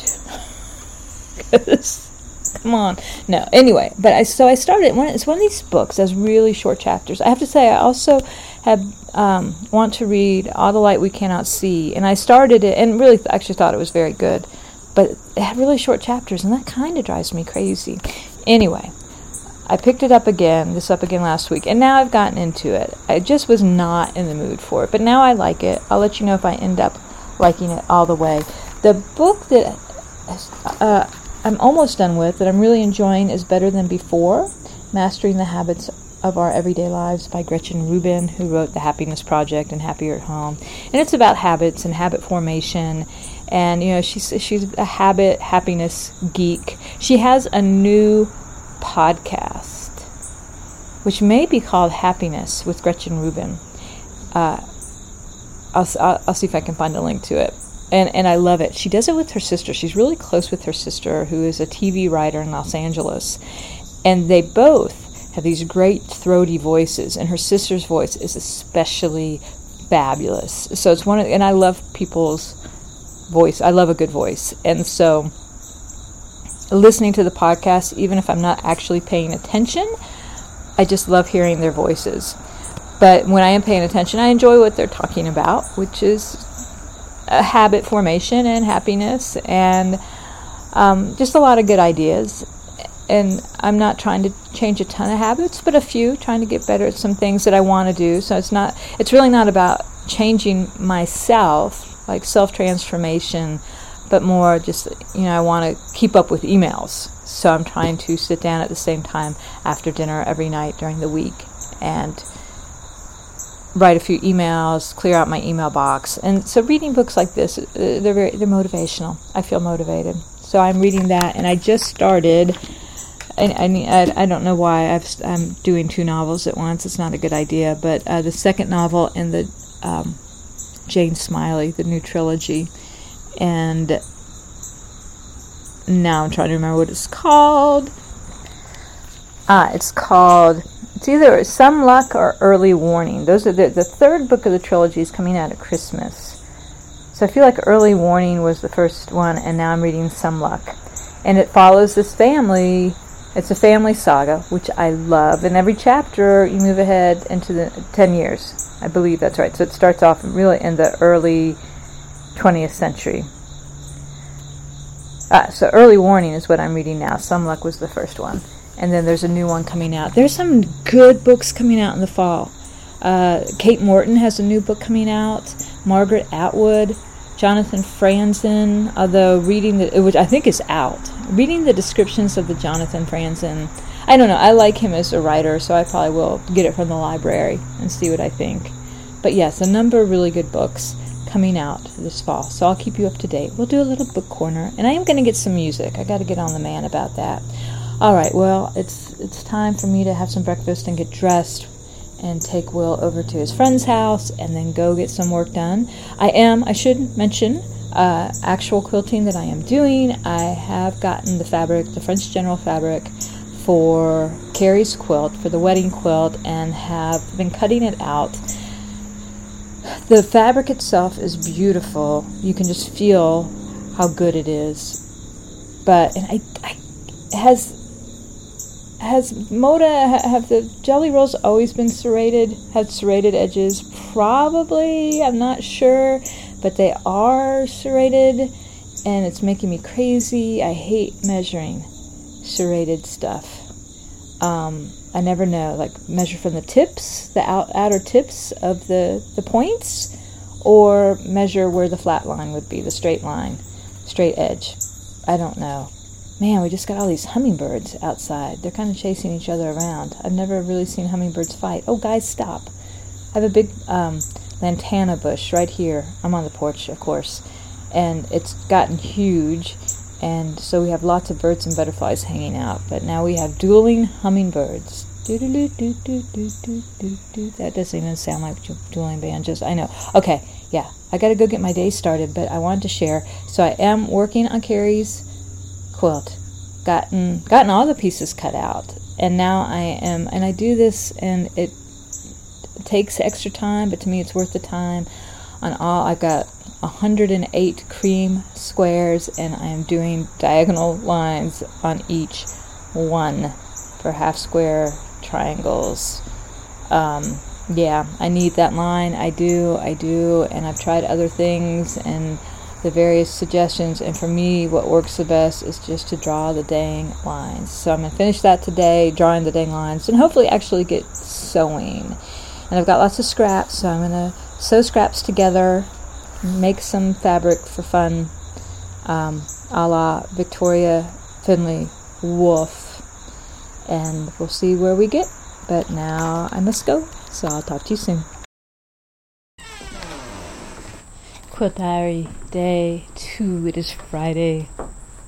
Come on. No, anyway, but I started, it's one of these books that's really short chapters. I have to say, I also want to read All the Light We Cannot See, and I started it, and really actually thought it was very good, but it had really short chapters, and that kind of drives me crazy. Anyway, I picked it up again last week, and now I've gotten into it. I just was not in the mood for it, but now I like it. I'll let you know if I end up liking it all the way. The book that I'm almost done with, that I'm really enjoying, is Better Than Before, Mastering the Habits of Our Everyday Lives by Gretchen Rubin, who wrote The Happiness Project and Happier at Home. And it's about habits and habit formation. And, she's a happiness geek. She has a new podcast. which may be called Happiness with Gretchen Rubin. I'll see if I can find a link to it. And I love it. She does it with her sister. She's really close with her sister, who is a TV writer in Los Angeles. And they both have these great throaty voices, and her sister's voice is especially fabulous. So it's and I love people's voice. I love a good voice. And so listening to the podcast, even if I'm not actually paying attention, I just love hearing their voices. But when I am paying attention, I enjoy what they're talking about, which is habit formation and happiness and just a lot of good ideas. And I'm not trying to change a ton of habits, but a few, trying to get better at some things that I want to do. So it's really not about changing myself, like self-transformation, but more just, I want to keep up with emails. So I'm trying to sit down at the same time after dinner every night during the week and write a few emails, clear out my email box. And so reading books like this, they're motivational. I feel motivated. So I'm reading that, and I just started. I don't know why I'm doing 2 novels at once. It's not a good idea. But the second novel in the Jane Smiley, the new trilogy. And now I'm trying to remember what it's called. It's either Some Luck or Early Warning. Those are the third book of the trilogy is coming out at Christmas. So I feel like Early Warning was the first one, and now I'm reading Some Luck. And it follows this family. It's a family saga, which I love. And every chapter, you move ahead into the 10 years. I believe that's right. So it starts off really in the early 20th century. So Early Warning is what I'm reading now. Some Luck was the first one. And then there's a new one coming out. There's some good books coming out in the fall. Kate Morton has a new book coming out. Margaret Atwood, Jonathan Franzen, although which I think is out. Reading the descriptions of the Jonathan Franzen, I don't know. I like him as a writer, so I probably will get it from the library and see what I think. But yes, a number of really good books coming out this fall, so I'll keep you up to date. We'll do a little book corner, and I am going to get some music. I got to get on the man about that. All right, well, it's time for me to have some breakfast and get dressed and take Will over to his friend's house and then go get some work done. I should mention, actual quilting that I am doing. I have gotten the fabric, the French General fabric, for Carrie's quilt, for the wedding quilt, and have been cutting it out. The fabric itself is beautiful. You can just feel how good it is. But, and has Moda, have the jelly rolls always been serrated? Have serrated edges? Probably, I'm not sure, but they are serrated, and it's making me crazy. I hate measuring serrated stuff. I never know, like measure from the tips, the outer tips of the points, or measure where the flat line would be, the straight line, straight edge. I don't know. Man, we just got all these hummingbirds outside. They're kind of chasing each other around. I've never really seen hummingbirds fight. Oh, guys, stop. I have a big lantana bush right here. I'm on the porch, of course, and it's gotten huge, and so we have lots of birds and butterflies hanging out. But now we have dueling hummingbirds. That doesn't even sound like dueling banjos. I know. Okay, yeah, I got to go get my day started, but I wanted to share. So I am working on Carrie's quilt. Gotten all the pieces cut out, and now I do this, and it takes extra time, but to me it's worth the time. I've got 108 cream squares, and I am doing diagonal lines on each one for half square triangles. Yeah, I need that line. I do, and I've tried other things and the various suggestions, and for me what works the best is just to draw the dang lines. So I'm going to finish that today, drawing the dang lines, and hopefully actually get sewing. And I've got lots of scraps, so I'm going to sew scraps together, make some fabric for fun, a la Victoria Finley Wolf, and we'll see where we get. But now I must go, so I'll talk to you soon. Quilt Diary Day 2. It is Friday,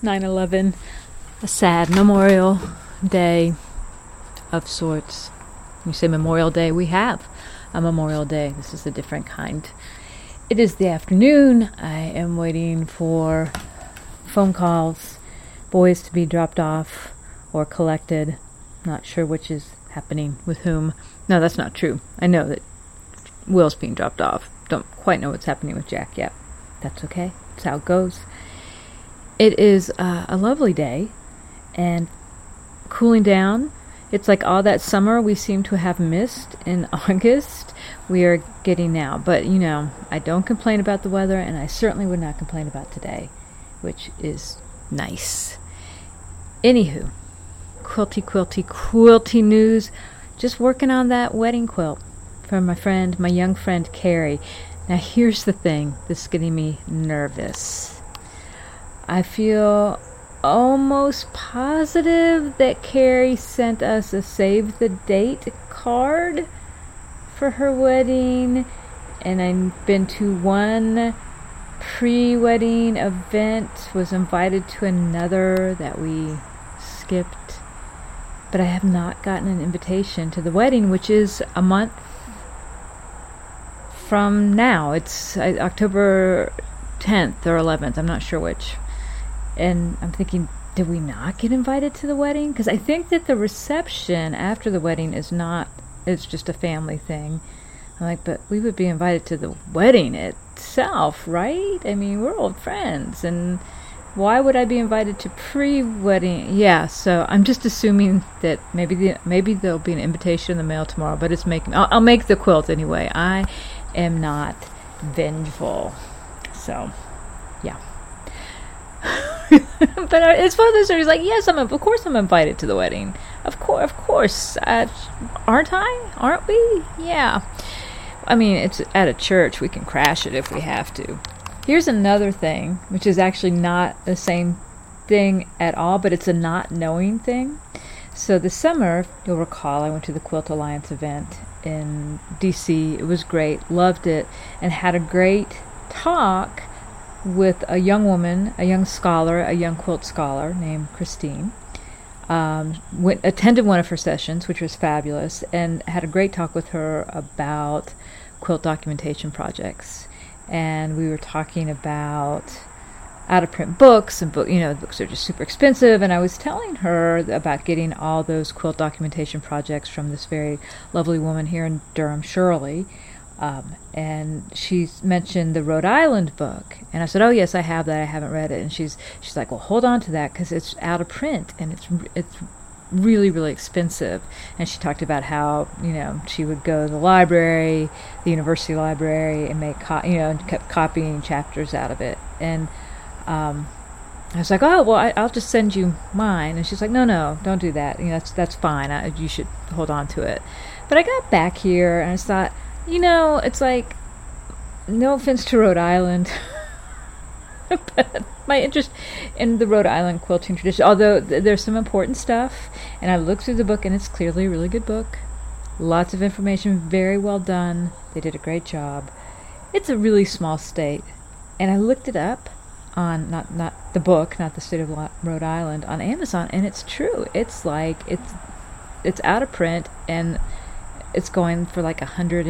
9/11, a sad memorial day of sorts. You say Memorial Day, we have a Memorial Day. This is a different kind. It is the afternoon. I am waiting for phone calls, boys to be dropped off or collected. Not sure which is happening with whom. No, that's not true. I know that Will's being dropped off. Don't quite know what's happening with Jack yet. That's okay. That's how it goes. It is a lovely day and cooling down. It's like all that summer we seem to have missed in August, we are getting now. But, I don't complain about the weather, and I certainly would not complain about today, which is nice. Anywho, quilty news. Just working on that wedding quilt for my young friend Carrie. Now here's the thing that's getting me nervous. I feel almost positive that Carrie sent us a save the date card for her wedding, and I've been to one pre-wedding event, was invited to another that we skipped, but I have not gotten an invitation to the wedding, which is a month from now. It's October 10th or 11th, I'm not sure which. And I'm thinking, did we not get invited to the wedding? Because I think that the reception after the wedding it's just a family thing. I'm like, but we would be invited to the wedding itself, right? I mean, we're old friends, and why would I be invited to pre-wedding? Yeah, so I'm just assuming that maybe there'll be an invitation in the mail tomorrow, but I'll make the quilt anyway. I am not vengeful. So, yeah. But it's one of those stories like, yes, of course I'm invited to the wedding. Of course. Aren't we? Yeah. I mean, it's at a church. We can crash it if we have to. Here's another thing, which is actually not the same thing at all, but it's a not knowing thing. So this summer, you'll recall, I went to the Quilt Alliance event in D.C. It was great. Loved it. And had a great talk with a young woman, a young quilt scholar named Christine. Attended one of her sessions, which was fabulous, and had a great talk with her about quilt documentation projects. And we were talking about out-of-print books, and the books are just super expensive, and I was telling her about getting all those quilt documentation projects from this very lovely woman here in Durham, Shirley. And she mentioned the Rhode Island book, and I said, "Oh yes, I have that. I haven't read it." And she's like, "Well, hold on to that because it's out of print and it's really, really expensive." And she talked about how she would go to the library, the university library, and and kept copying chapters out of it. And I was like, "Oh well, I'll just send you mine." And she's like, "No, don't do that. That's fine. You should hold on to it." But I got back here and I just thought, it's like, no offense to Rhode Island, but my interest in the Rhode Island quilting tradition, although there's some important stuff, and I looked through the book, and it's clearly a really good book. Lots of information, very well done. They did a great job. It's a really small state, and I looked it up on, not the book, not the state of Rhode Island, on Amazon, and it's true. It's like, it's out of print, and it's going for like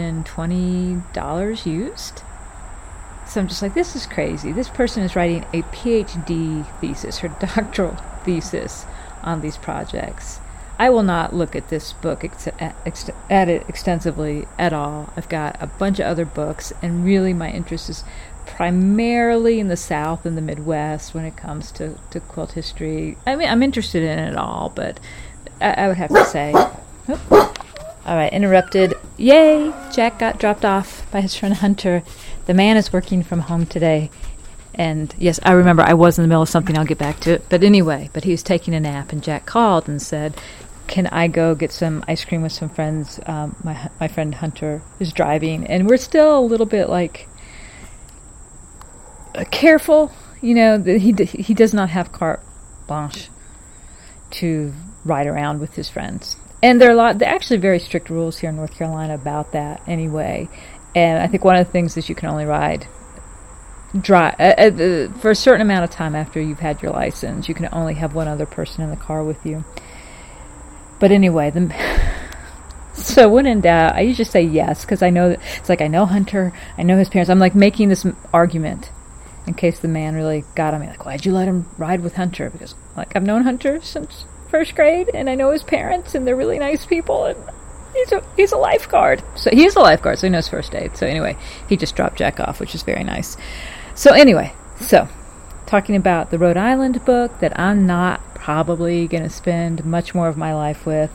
$120 used. So I'm just like, this is crazy. This person is writing a PhD thesis, her doctoral thesis on these projects. I will not look at this book at it extensively at all. I've got a bunch of other books, and really my interest is primarily in the South and the Midwest when it comes to quilt history. I mean, I'm interested in it all, but I would have to say... All right, interrupted. Yay! Jack got dropped off by his friend Hunter. The man is working from home today. And yes, I remember I was in the middle of something. I'll get back to it. But anyway, he was taking a nap, and Jack called and said, "Can I go get some ice cream with some friends?" My friend Hunter is driving, and we're still a little bit careful. He does not have carte blanche to ride around with his friends. And there are actually very strict rules here in North Carolina about that anyway. And I think one of the things is you can only ride for a certain amount of time after you've had your license. You can only have one other person in the car with you. But anyway, So when in doubt, I usually say yes, because I know that it's like, I know Hunter, I know his parents. I'm like making this argument in case the man really got on me. Like, why'd you let him ride with Hunter? Because, like, I've known Hunter since first grade, and I know his parents, and they're really nice people, and he's a lifeguard. So he's a lifeguard, so he knows first aid. So anyway, he just dropped Jack off, which is very nice. So anyway, talking about the Rhode Island book that I'm not probably going to spend much more of my life with.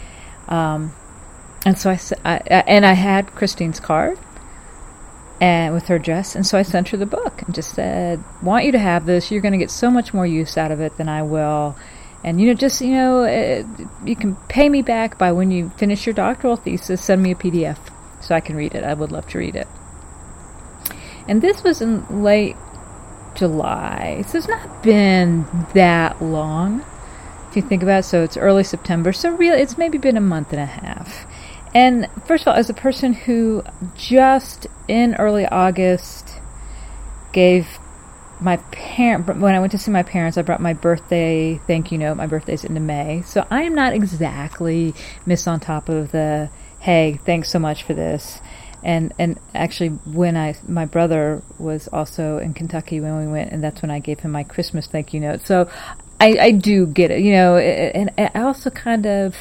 And so I had Christine's card and with her address, and so I sent her the book and just said, want you to have this. You're going to get so much more use out of it than I will. And, you can pay me back by when you finish your doctoral thesis, send me a PDF so I can read it. I would love to read it. And this was in late July, so it's not been that long, if you think about it. So it's early September, so really it's maybe been a month and a half. And first of all, as a person who just in early August gave my when I went to see my parents, I brought my birthday thank you note. My birthday's into May, so I am not exactly Miss on top of the, hey, thanks so much for this. And actually, when my brother was also in Kentucky when we went, and that's when I gave him my Christmas thank you note. So I do get it, and I also kind of,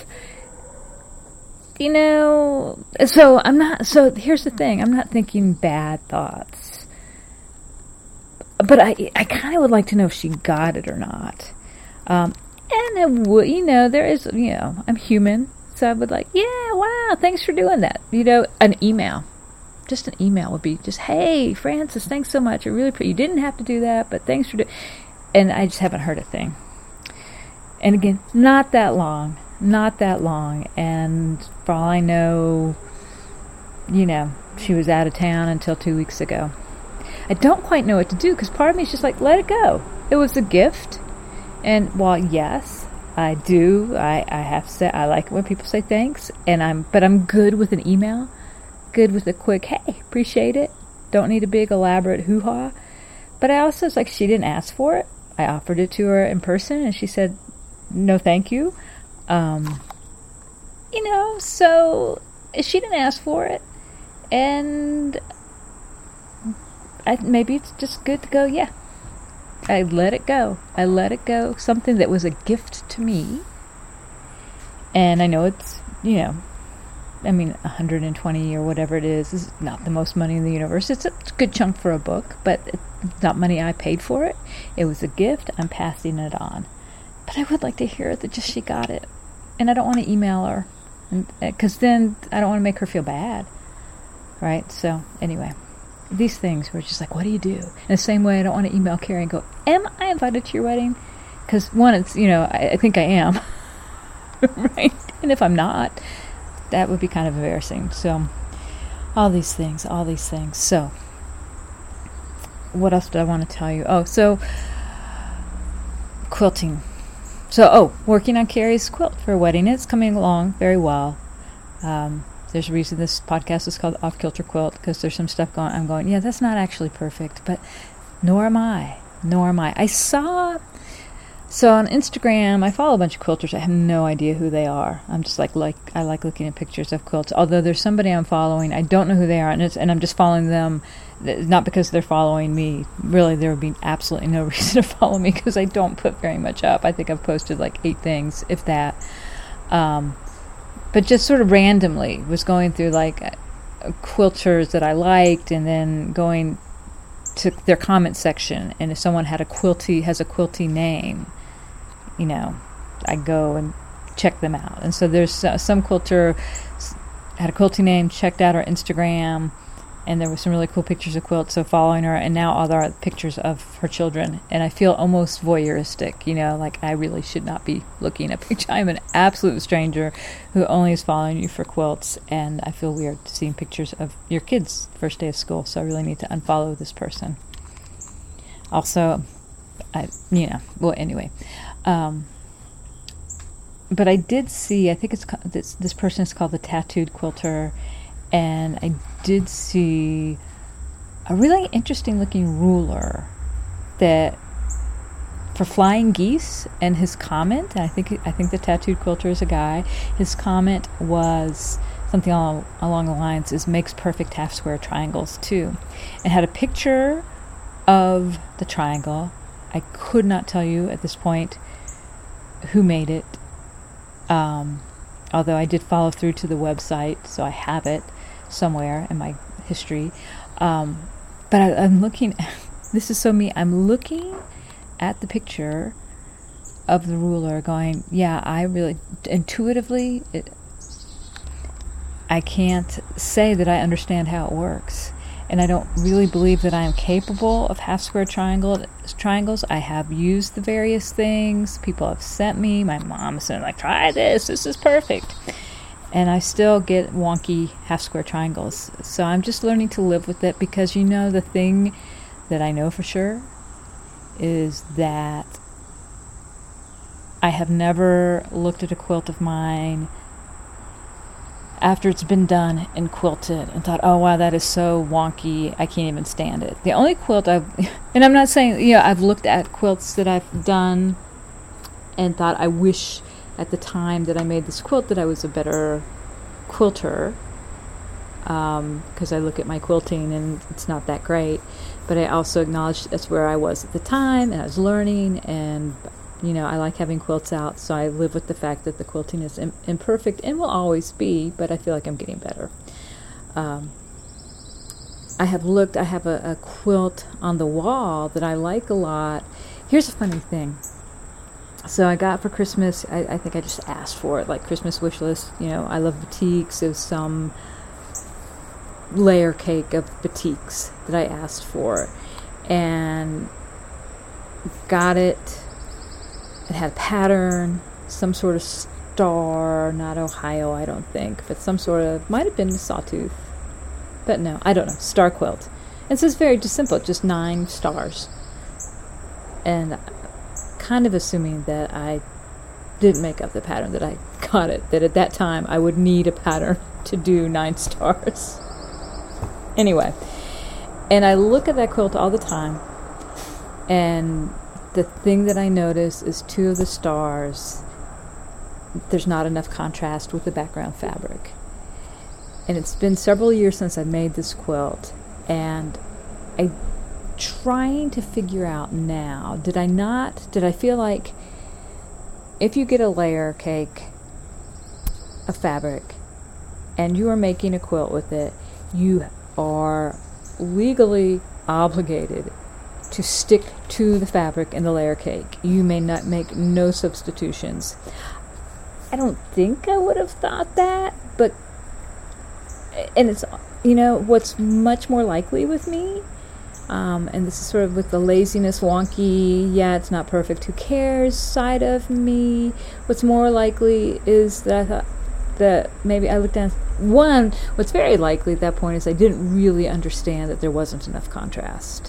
so here's the thing, I'm not thinking bad thoughts. But I kind of would like to know if she got it or not. And it would, there is, I'm human, so I would like, yeah, wow, thanks for doing that. An email. Just an email would be just, hey, Frances, thanks so much. I really appreciate you didn't have to do that, but thanks for doing. And I just haven't heard a thing. And again, not that long. And for all I know, she was out of town until 2 weeks ago. I don't quite know what to do, because part of me is just like, let it go. It was a gift. And while, yes, I do, I have to say, I like it when people say thanks, but I'm good with an email. Good with a quick, hey, appreciate it. Don't need a big elaborate hoo-ha. But I also was like, she didn't ask for it. I offered it to her in person, and she said, no, thank you. So she didn't ask for it. And maybe it's just good to go, yeah. I let it go. Something that was a gift to me. And I know it's, 120 or whatever it is not the most money in the universe. It's a good chunk for a book, but it's not money I paid for it. It was a gift. I'm passing it on. But I would like to hear that just she got it. And I don't want to email her, because then I don't want to make her feel bad. Right? So, anyway. These things were just like, what do you do? In the same way, I don't want to email Carrie and go, am I invited to your wedding? Because one, it's, I think I am. Right? And if I'm not, that would be kind of embarrassing. So, all these things. So, what else did I want to tell you? Oh, so, quilting. So, working on Carrie's quilt for her wedding. It's coming along very well. There's a reason this podcast is called Off Kilter Quilt, because there's some stuff I'm going, yeah, that's not actually perfect, but nor am I. I saw, so on Instagram, I follow a bunch of quilters. I have no idea who they are. I'm just I like looking at pictures of quilts. Although there's somebody I'm following, I don't know who they are, and I'm just following them, not because they're following me. Really, there would be absolutely no reason to follow me, because I don't put very much up. I think I've posted like 8 things, if that. But just sort of randomly was going through quilters that I liked, and then going to their comment section. And if someone has a quilty name, I go and check them out. And so there's some quilter had a quilty name, checked out her Instagram, and there were some really cool pictures of quilts, so following her, and now all there are pictures of her children, and I feel almost voyeuristic, I really should not be looking at pictures. I'm an absolute stranger who only is following you for quilts, and I feel weird seeing pictures of your kids' first day of school, so I really need to unfollow this person. Also, anyway. But I did see, I think this person is called the Tattooed Quilter, and I did see a really interesting looking ruler that for flying geese, and his comment, and I think the Tattooed Quilter is a guy, his comment was something along the lines is makes perfect half square triangles too. It had a picture of the triangle. I could not tell you at this point who made it, although I did follow through to the website, so I have it somewhere in my history. But I'm looking, this is so me, I'm looking at the picture of the ruler going, yeah, I really, intuitively, I can't say that I understand how it works. And I don't really believe that I am capable of half square triangles. I have used the various things. People have sent me. My mom said, like, try this. This is perfect. And I still get wonky half square triangles. So I'm just learning to live with it because, the thing that I know for sure is that I have never looked at a quilt of mine after it's been done and quilted and thought, oh wow, that is so wonky, I can't even stand it. The only quilt and I'm not saying, I've looked at quilts that I've done and thought, I wish at the time that I made this quilt that I was a better quilter, because I look at my quilting and it's not that great. But I also acknowledge that's where I was at the time, and I was learning, and I like having quilts out, so I live with the fact that the quilting is imperfect and will always be, but I feel like I'm getting better. I have a quilt on the wall that I like a lot. Here's a funny thing. So I got for Christmas, I think I just asked for it, like Christmas wish list. I love batiks. There's some layer cake of batiks that I asked for, and got it. It had a pattern, some sort of star, not Ohio, I don't think, but some sort of, might have been sawtooth, but no, I don't know, star quilt. And so it's very just simple, just 9 stars. And kind of assuming that I didn't make up the pattern, that I got it, that at that time I would need a pattern to do 9 stars. Anyway, and I look at that quilt all the time, and the thing that I notice is 2 of the stars, there's not enough contrast with the background fabric. And it's been several years since I made this quilt, and I'm trying to figure out now, did I feel like if you get a layer cake of fabric and you are making a quilt with it, you are legally obligated to stick to the fabric in the layer cake. You may not make no substitutions. I don't think I would have thought that, but, and it's, what's much more likely with me, and this is sort of with the laziness, wonky, yeah, it's not perfect, who cares side of me. What's more likely is that I thought that maybe I looked down. One, what's very likely at that point is I didn't really understand that there wasn't enough contrast.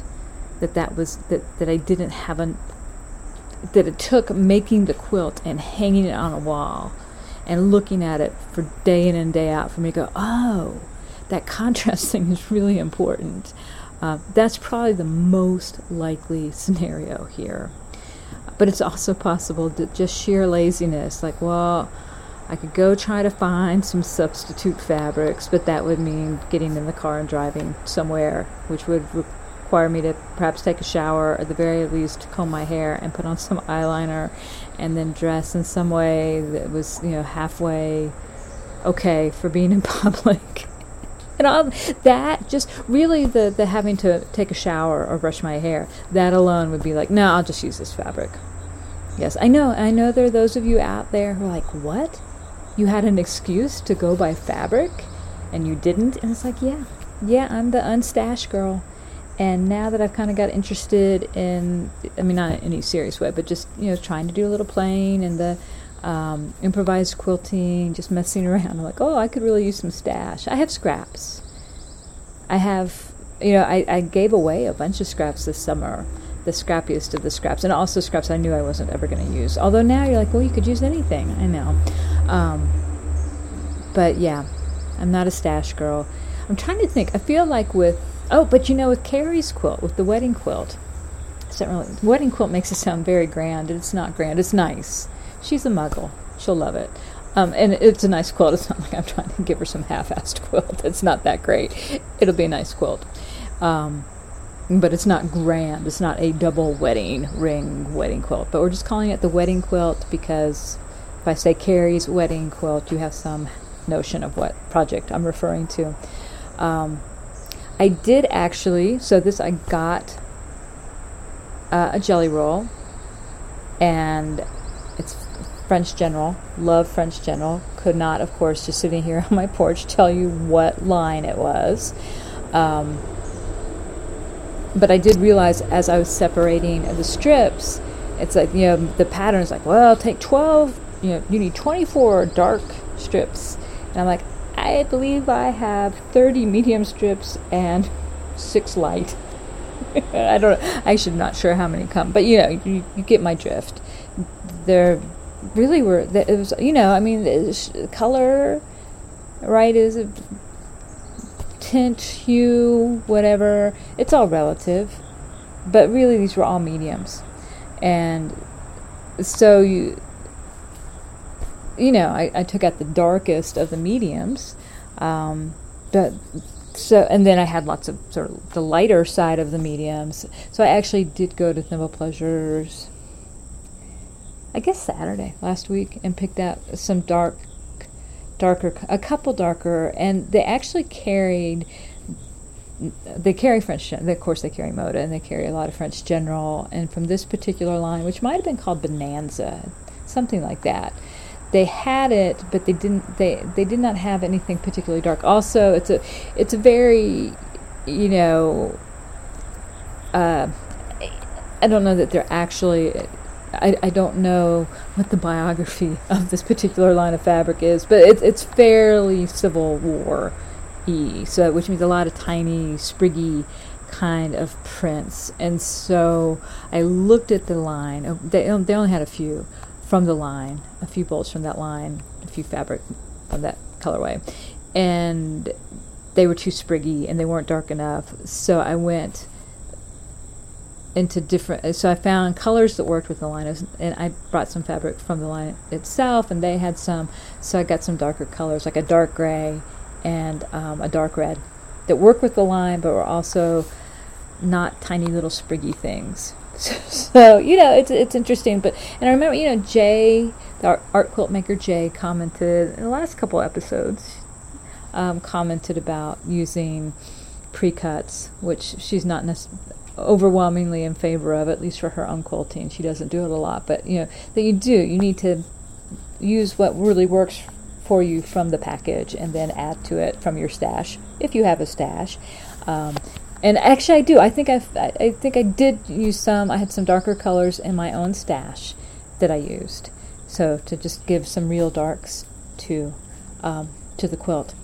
That I didn't have that it took making the quilt and hanging it on a wall and looking at it for day in and day out for me to go, oh, that contrast thing is really important. That's probably the most likely scenario here. But it's also possible that just sheer laziness, like, well, I could go try to find some substitute fabrics, but that would mean getting in the car and driving somewhere, which would require me to perhaps take a shower, or at the very least comb my hair and put on some eyeliner, and then dress in some way that was, halfway okay for being in public. And all that, just really the having to take a shower or brush my hair, that alone would be like, no, I'll just use this fabric. Yes, I know there are those of you out there who are like, what? You had an excuse to go buy fabric and you didn't? And it's like, yeah, I'm the unstash girl. And now that I've kind of got interested in, not in any serious way, but just, trying to do a little playing and the improvised quilting, just messing around, I'm like, oh, I could really use some stash. I have scraps. I have, I gave away a bunch of scraps this summer, the scrappiest of the scraps, and also scraps I knew I wasn't ever going to use. Although now you're like, well, you could use anything. I know. But yeah, I'm not a stash girl. I'm trying to think. I feel like with Carrie's quilt, with the wedding quilt, wedding quilt makes it sound very grand, and it's not grand. It's nice. She's a muggle. She'll love it. And it's a nice quilt. It's not like I'm trying to give her some half-assed quilt. It's not that great. It'll be a nice quilt. But it's not grand. It's not a double ring wedding quilt. But we're just calling it the wedding quilt because if I say Carrie's wedding quilt, you have some notion of what project I'm referring to. I did actually, I got a jelly roll, and it's French General. Love French General. Could not, of course, just sitting here on my porch, tell you what line it was. But I did realize as I was separating the strips, it's like, the pattern is like, well, take 12, you need 24 dark strips. And I'm like, I believe I have 30 medium strips and 6 light. I don't know. I'm not sure how many come, but you get my drift. There really were, it was, color, right, is a tint, hue, whatever. It's all relative, but really these were all mediums. And so I took out the darkest of the mediums, and then I had lots of sort of the lighter side of the mediums. So I actually did go to Thimble Pleasures, I guess Saturday last week, and picked out some a couple darker, and they actually carry French General. Of course, they carry Moda, and they carry a lot of French General. And from this particular line, which might have been called Bonanza, something like that, they had it, but they didn't. They did not have anything particularly dark. Also, it's a very, I don't know that they're actually. I don't know what the biography of this particular line of fabric is, but it's fairly Civil War-y, so which means a lot of tiny, spriggy kind of prints. And so I looked at the line. They only had a few from the line, a few bolts from that line, a few fabric from that colorway, and they were too spriggy and they weren't dark enough. So I went into so I found colors that worked with the line, and I brought some fabric from the line itself, and they had some, so I got some darker colors, like a dark gray and a dark red, that work with the line, but were also not tiny little spriggy things. So it's interesting. And I remember, Jay, the art quilt maker Jay, commented in the last couple episodes, commented about using pre-cuts, which she's not overwhelmingly in favor of, at least for her own quilting. She doesn't do it a lot, but that you need to use what really works for you from the package, and then add to it from your stash if you have a stash. And actually, I do. I think I did use some. I had some darker colors in my own stash that I used, so to just give some real darks to the quilt.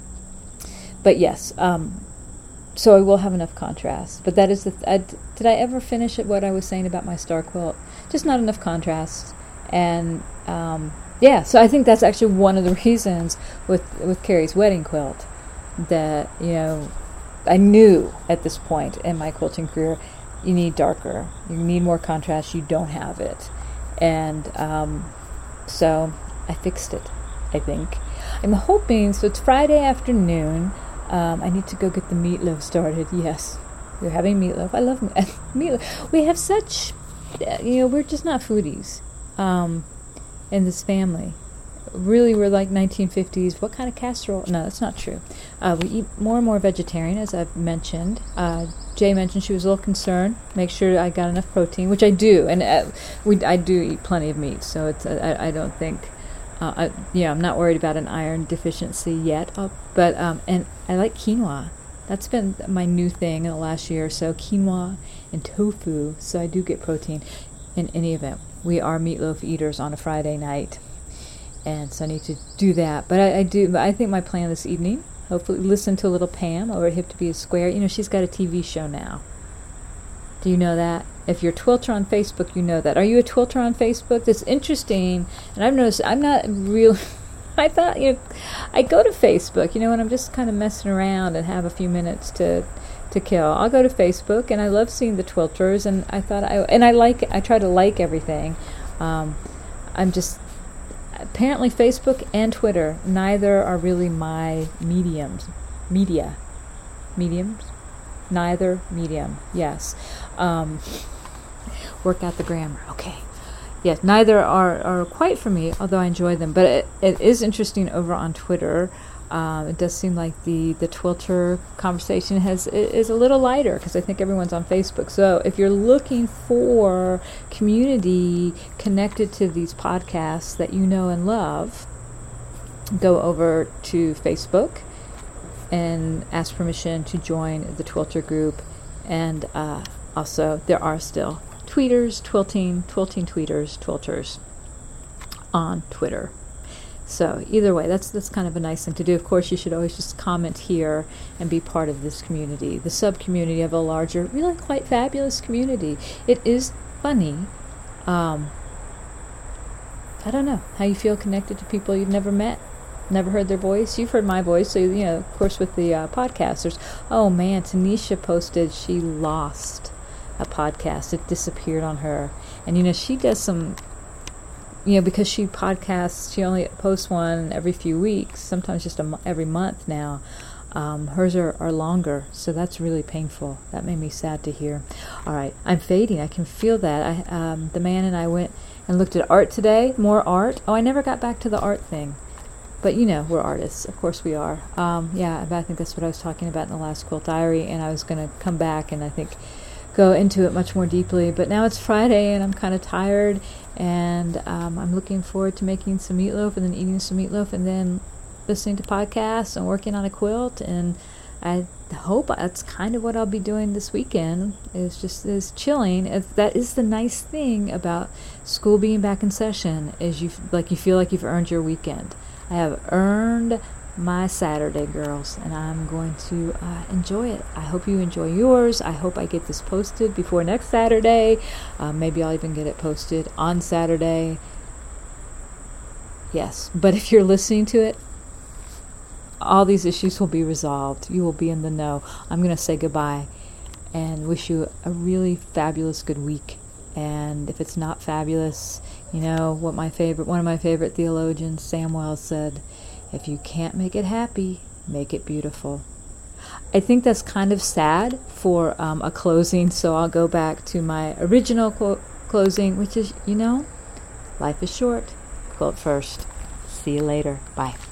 But yes. So I will have enough contrast. But that is did I ever finish what I was saying about my star quilt? Just not enough contrast. And so I think that's actually one of the reasons with Carrie's wedding quilt that, I knew at this point in my quilting career, you need darker. You need more contrast. You don't have it. And so I fixed it, I think. I'm hoping, so it's Friday afternoon. I need to go get the meatloaf started. Yes, we're having meatloaf. I love meatloaf. We have such, we're just not foodies in this family. Really, we're like 1950s. What kind of casserole? No, that's not true. We eat more and more vegetarian, as I've mentioned. Jay mentioned she was a little concerned. Make sure I got enough protein, which I do. And I do eat plenty of meat, so it's I don't think... I'm not worried about an iron deficiency yet, but and I like quinoa. That's been my new thing in the last year or so, quinoa and tofu, so I do get protein. In any event, we are meatloaf eaters on a Friday night, and so I need to do that. But I think my plan this evening, hopefully listen to little Pam over at Hip to Be a Square. She's got a TV show now. Do you know that? If you're a twilter on Facebook, you know that. Are you a twilter on Facebook? That's interesting. And I've noticed I'm not real. I thought, I go to Facebook, when I'm just kind of messing around and have a few minutes to kill. I'll go to Facebook, and I love seeing the twilters, and I thought I try to like everything. I apparently Facebook and Twitter, neither are really my mediums. Neither medium, yes. Work out the grammar, okay. Yes, neither are quite for me, although I enjoy them. But it is interesting over on Twitter. It does seem like the Twilter conversation is a little lighter, because I think everyone's on Facebook. So if you're looking for community connected to these podcasts that you know and love, go over to Facebook and ask permission to join the Twilter group. And also, there are still tweeters, twilting tweeters, Twilters on Twitter. So either way, that's kind of a nice thing to do. Of course, you should always just comment here and be part of this community, the sub-community of a larger, really quite fabulous community. It is funny. I don't know how you feel connected to people you've never met, never heard their voice. You've heard my voice, so, of course, with the podcasters. Oh, man, Tanisha posted she lost a podcast. It disappeared on her. And, she does some... because she podcasts, she only posts one every few weeks, sometimes just every month now. Hers are longer, so that's really painful. That made me sad to hear. All right, I'm fading. I can feel that. The man and I went and looked at art today. More art. Oh, I never got back to the art thing. But, we're artists. Of course we are. But I think that's what I was talking about in the last Quilt Diary, and I was going to come back and I think go into it much more deeply. But now it's Friday, and I'm kind of tired, and I'm looking forward to making some meatloaf and then eating some meatloaf and then listening to podcasts and working on a quilt. And I hope that's kind of what I'll be doing this weekend, is chilling. That is the nice thing about school being back in session, is you feel like you've earned your weekend. I have earned my Saturday, girls, and I'm going to enjoy it. I hope you enjoy yours. I hope I get this posted before next Saturday. Maybe I'll even get it posted on Saturday. Yes, but if you're listening to it, all these issues will be resolved. You will be in the know. I'm going to say goodbye and wish you a really fabulous good week. And if it's not fabulous, what one of my favorite theologians, Sam Wells, said, if you can't make it happy, make it beautiful. I think that's kind of sad for a closing, so I'll go back to my original closing, which is, life is short. Quilt first. See you later. Bye.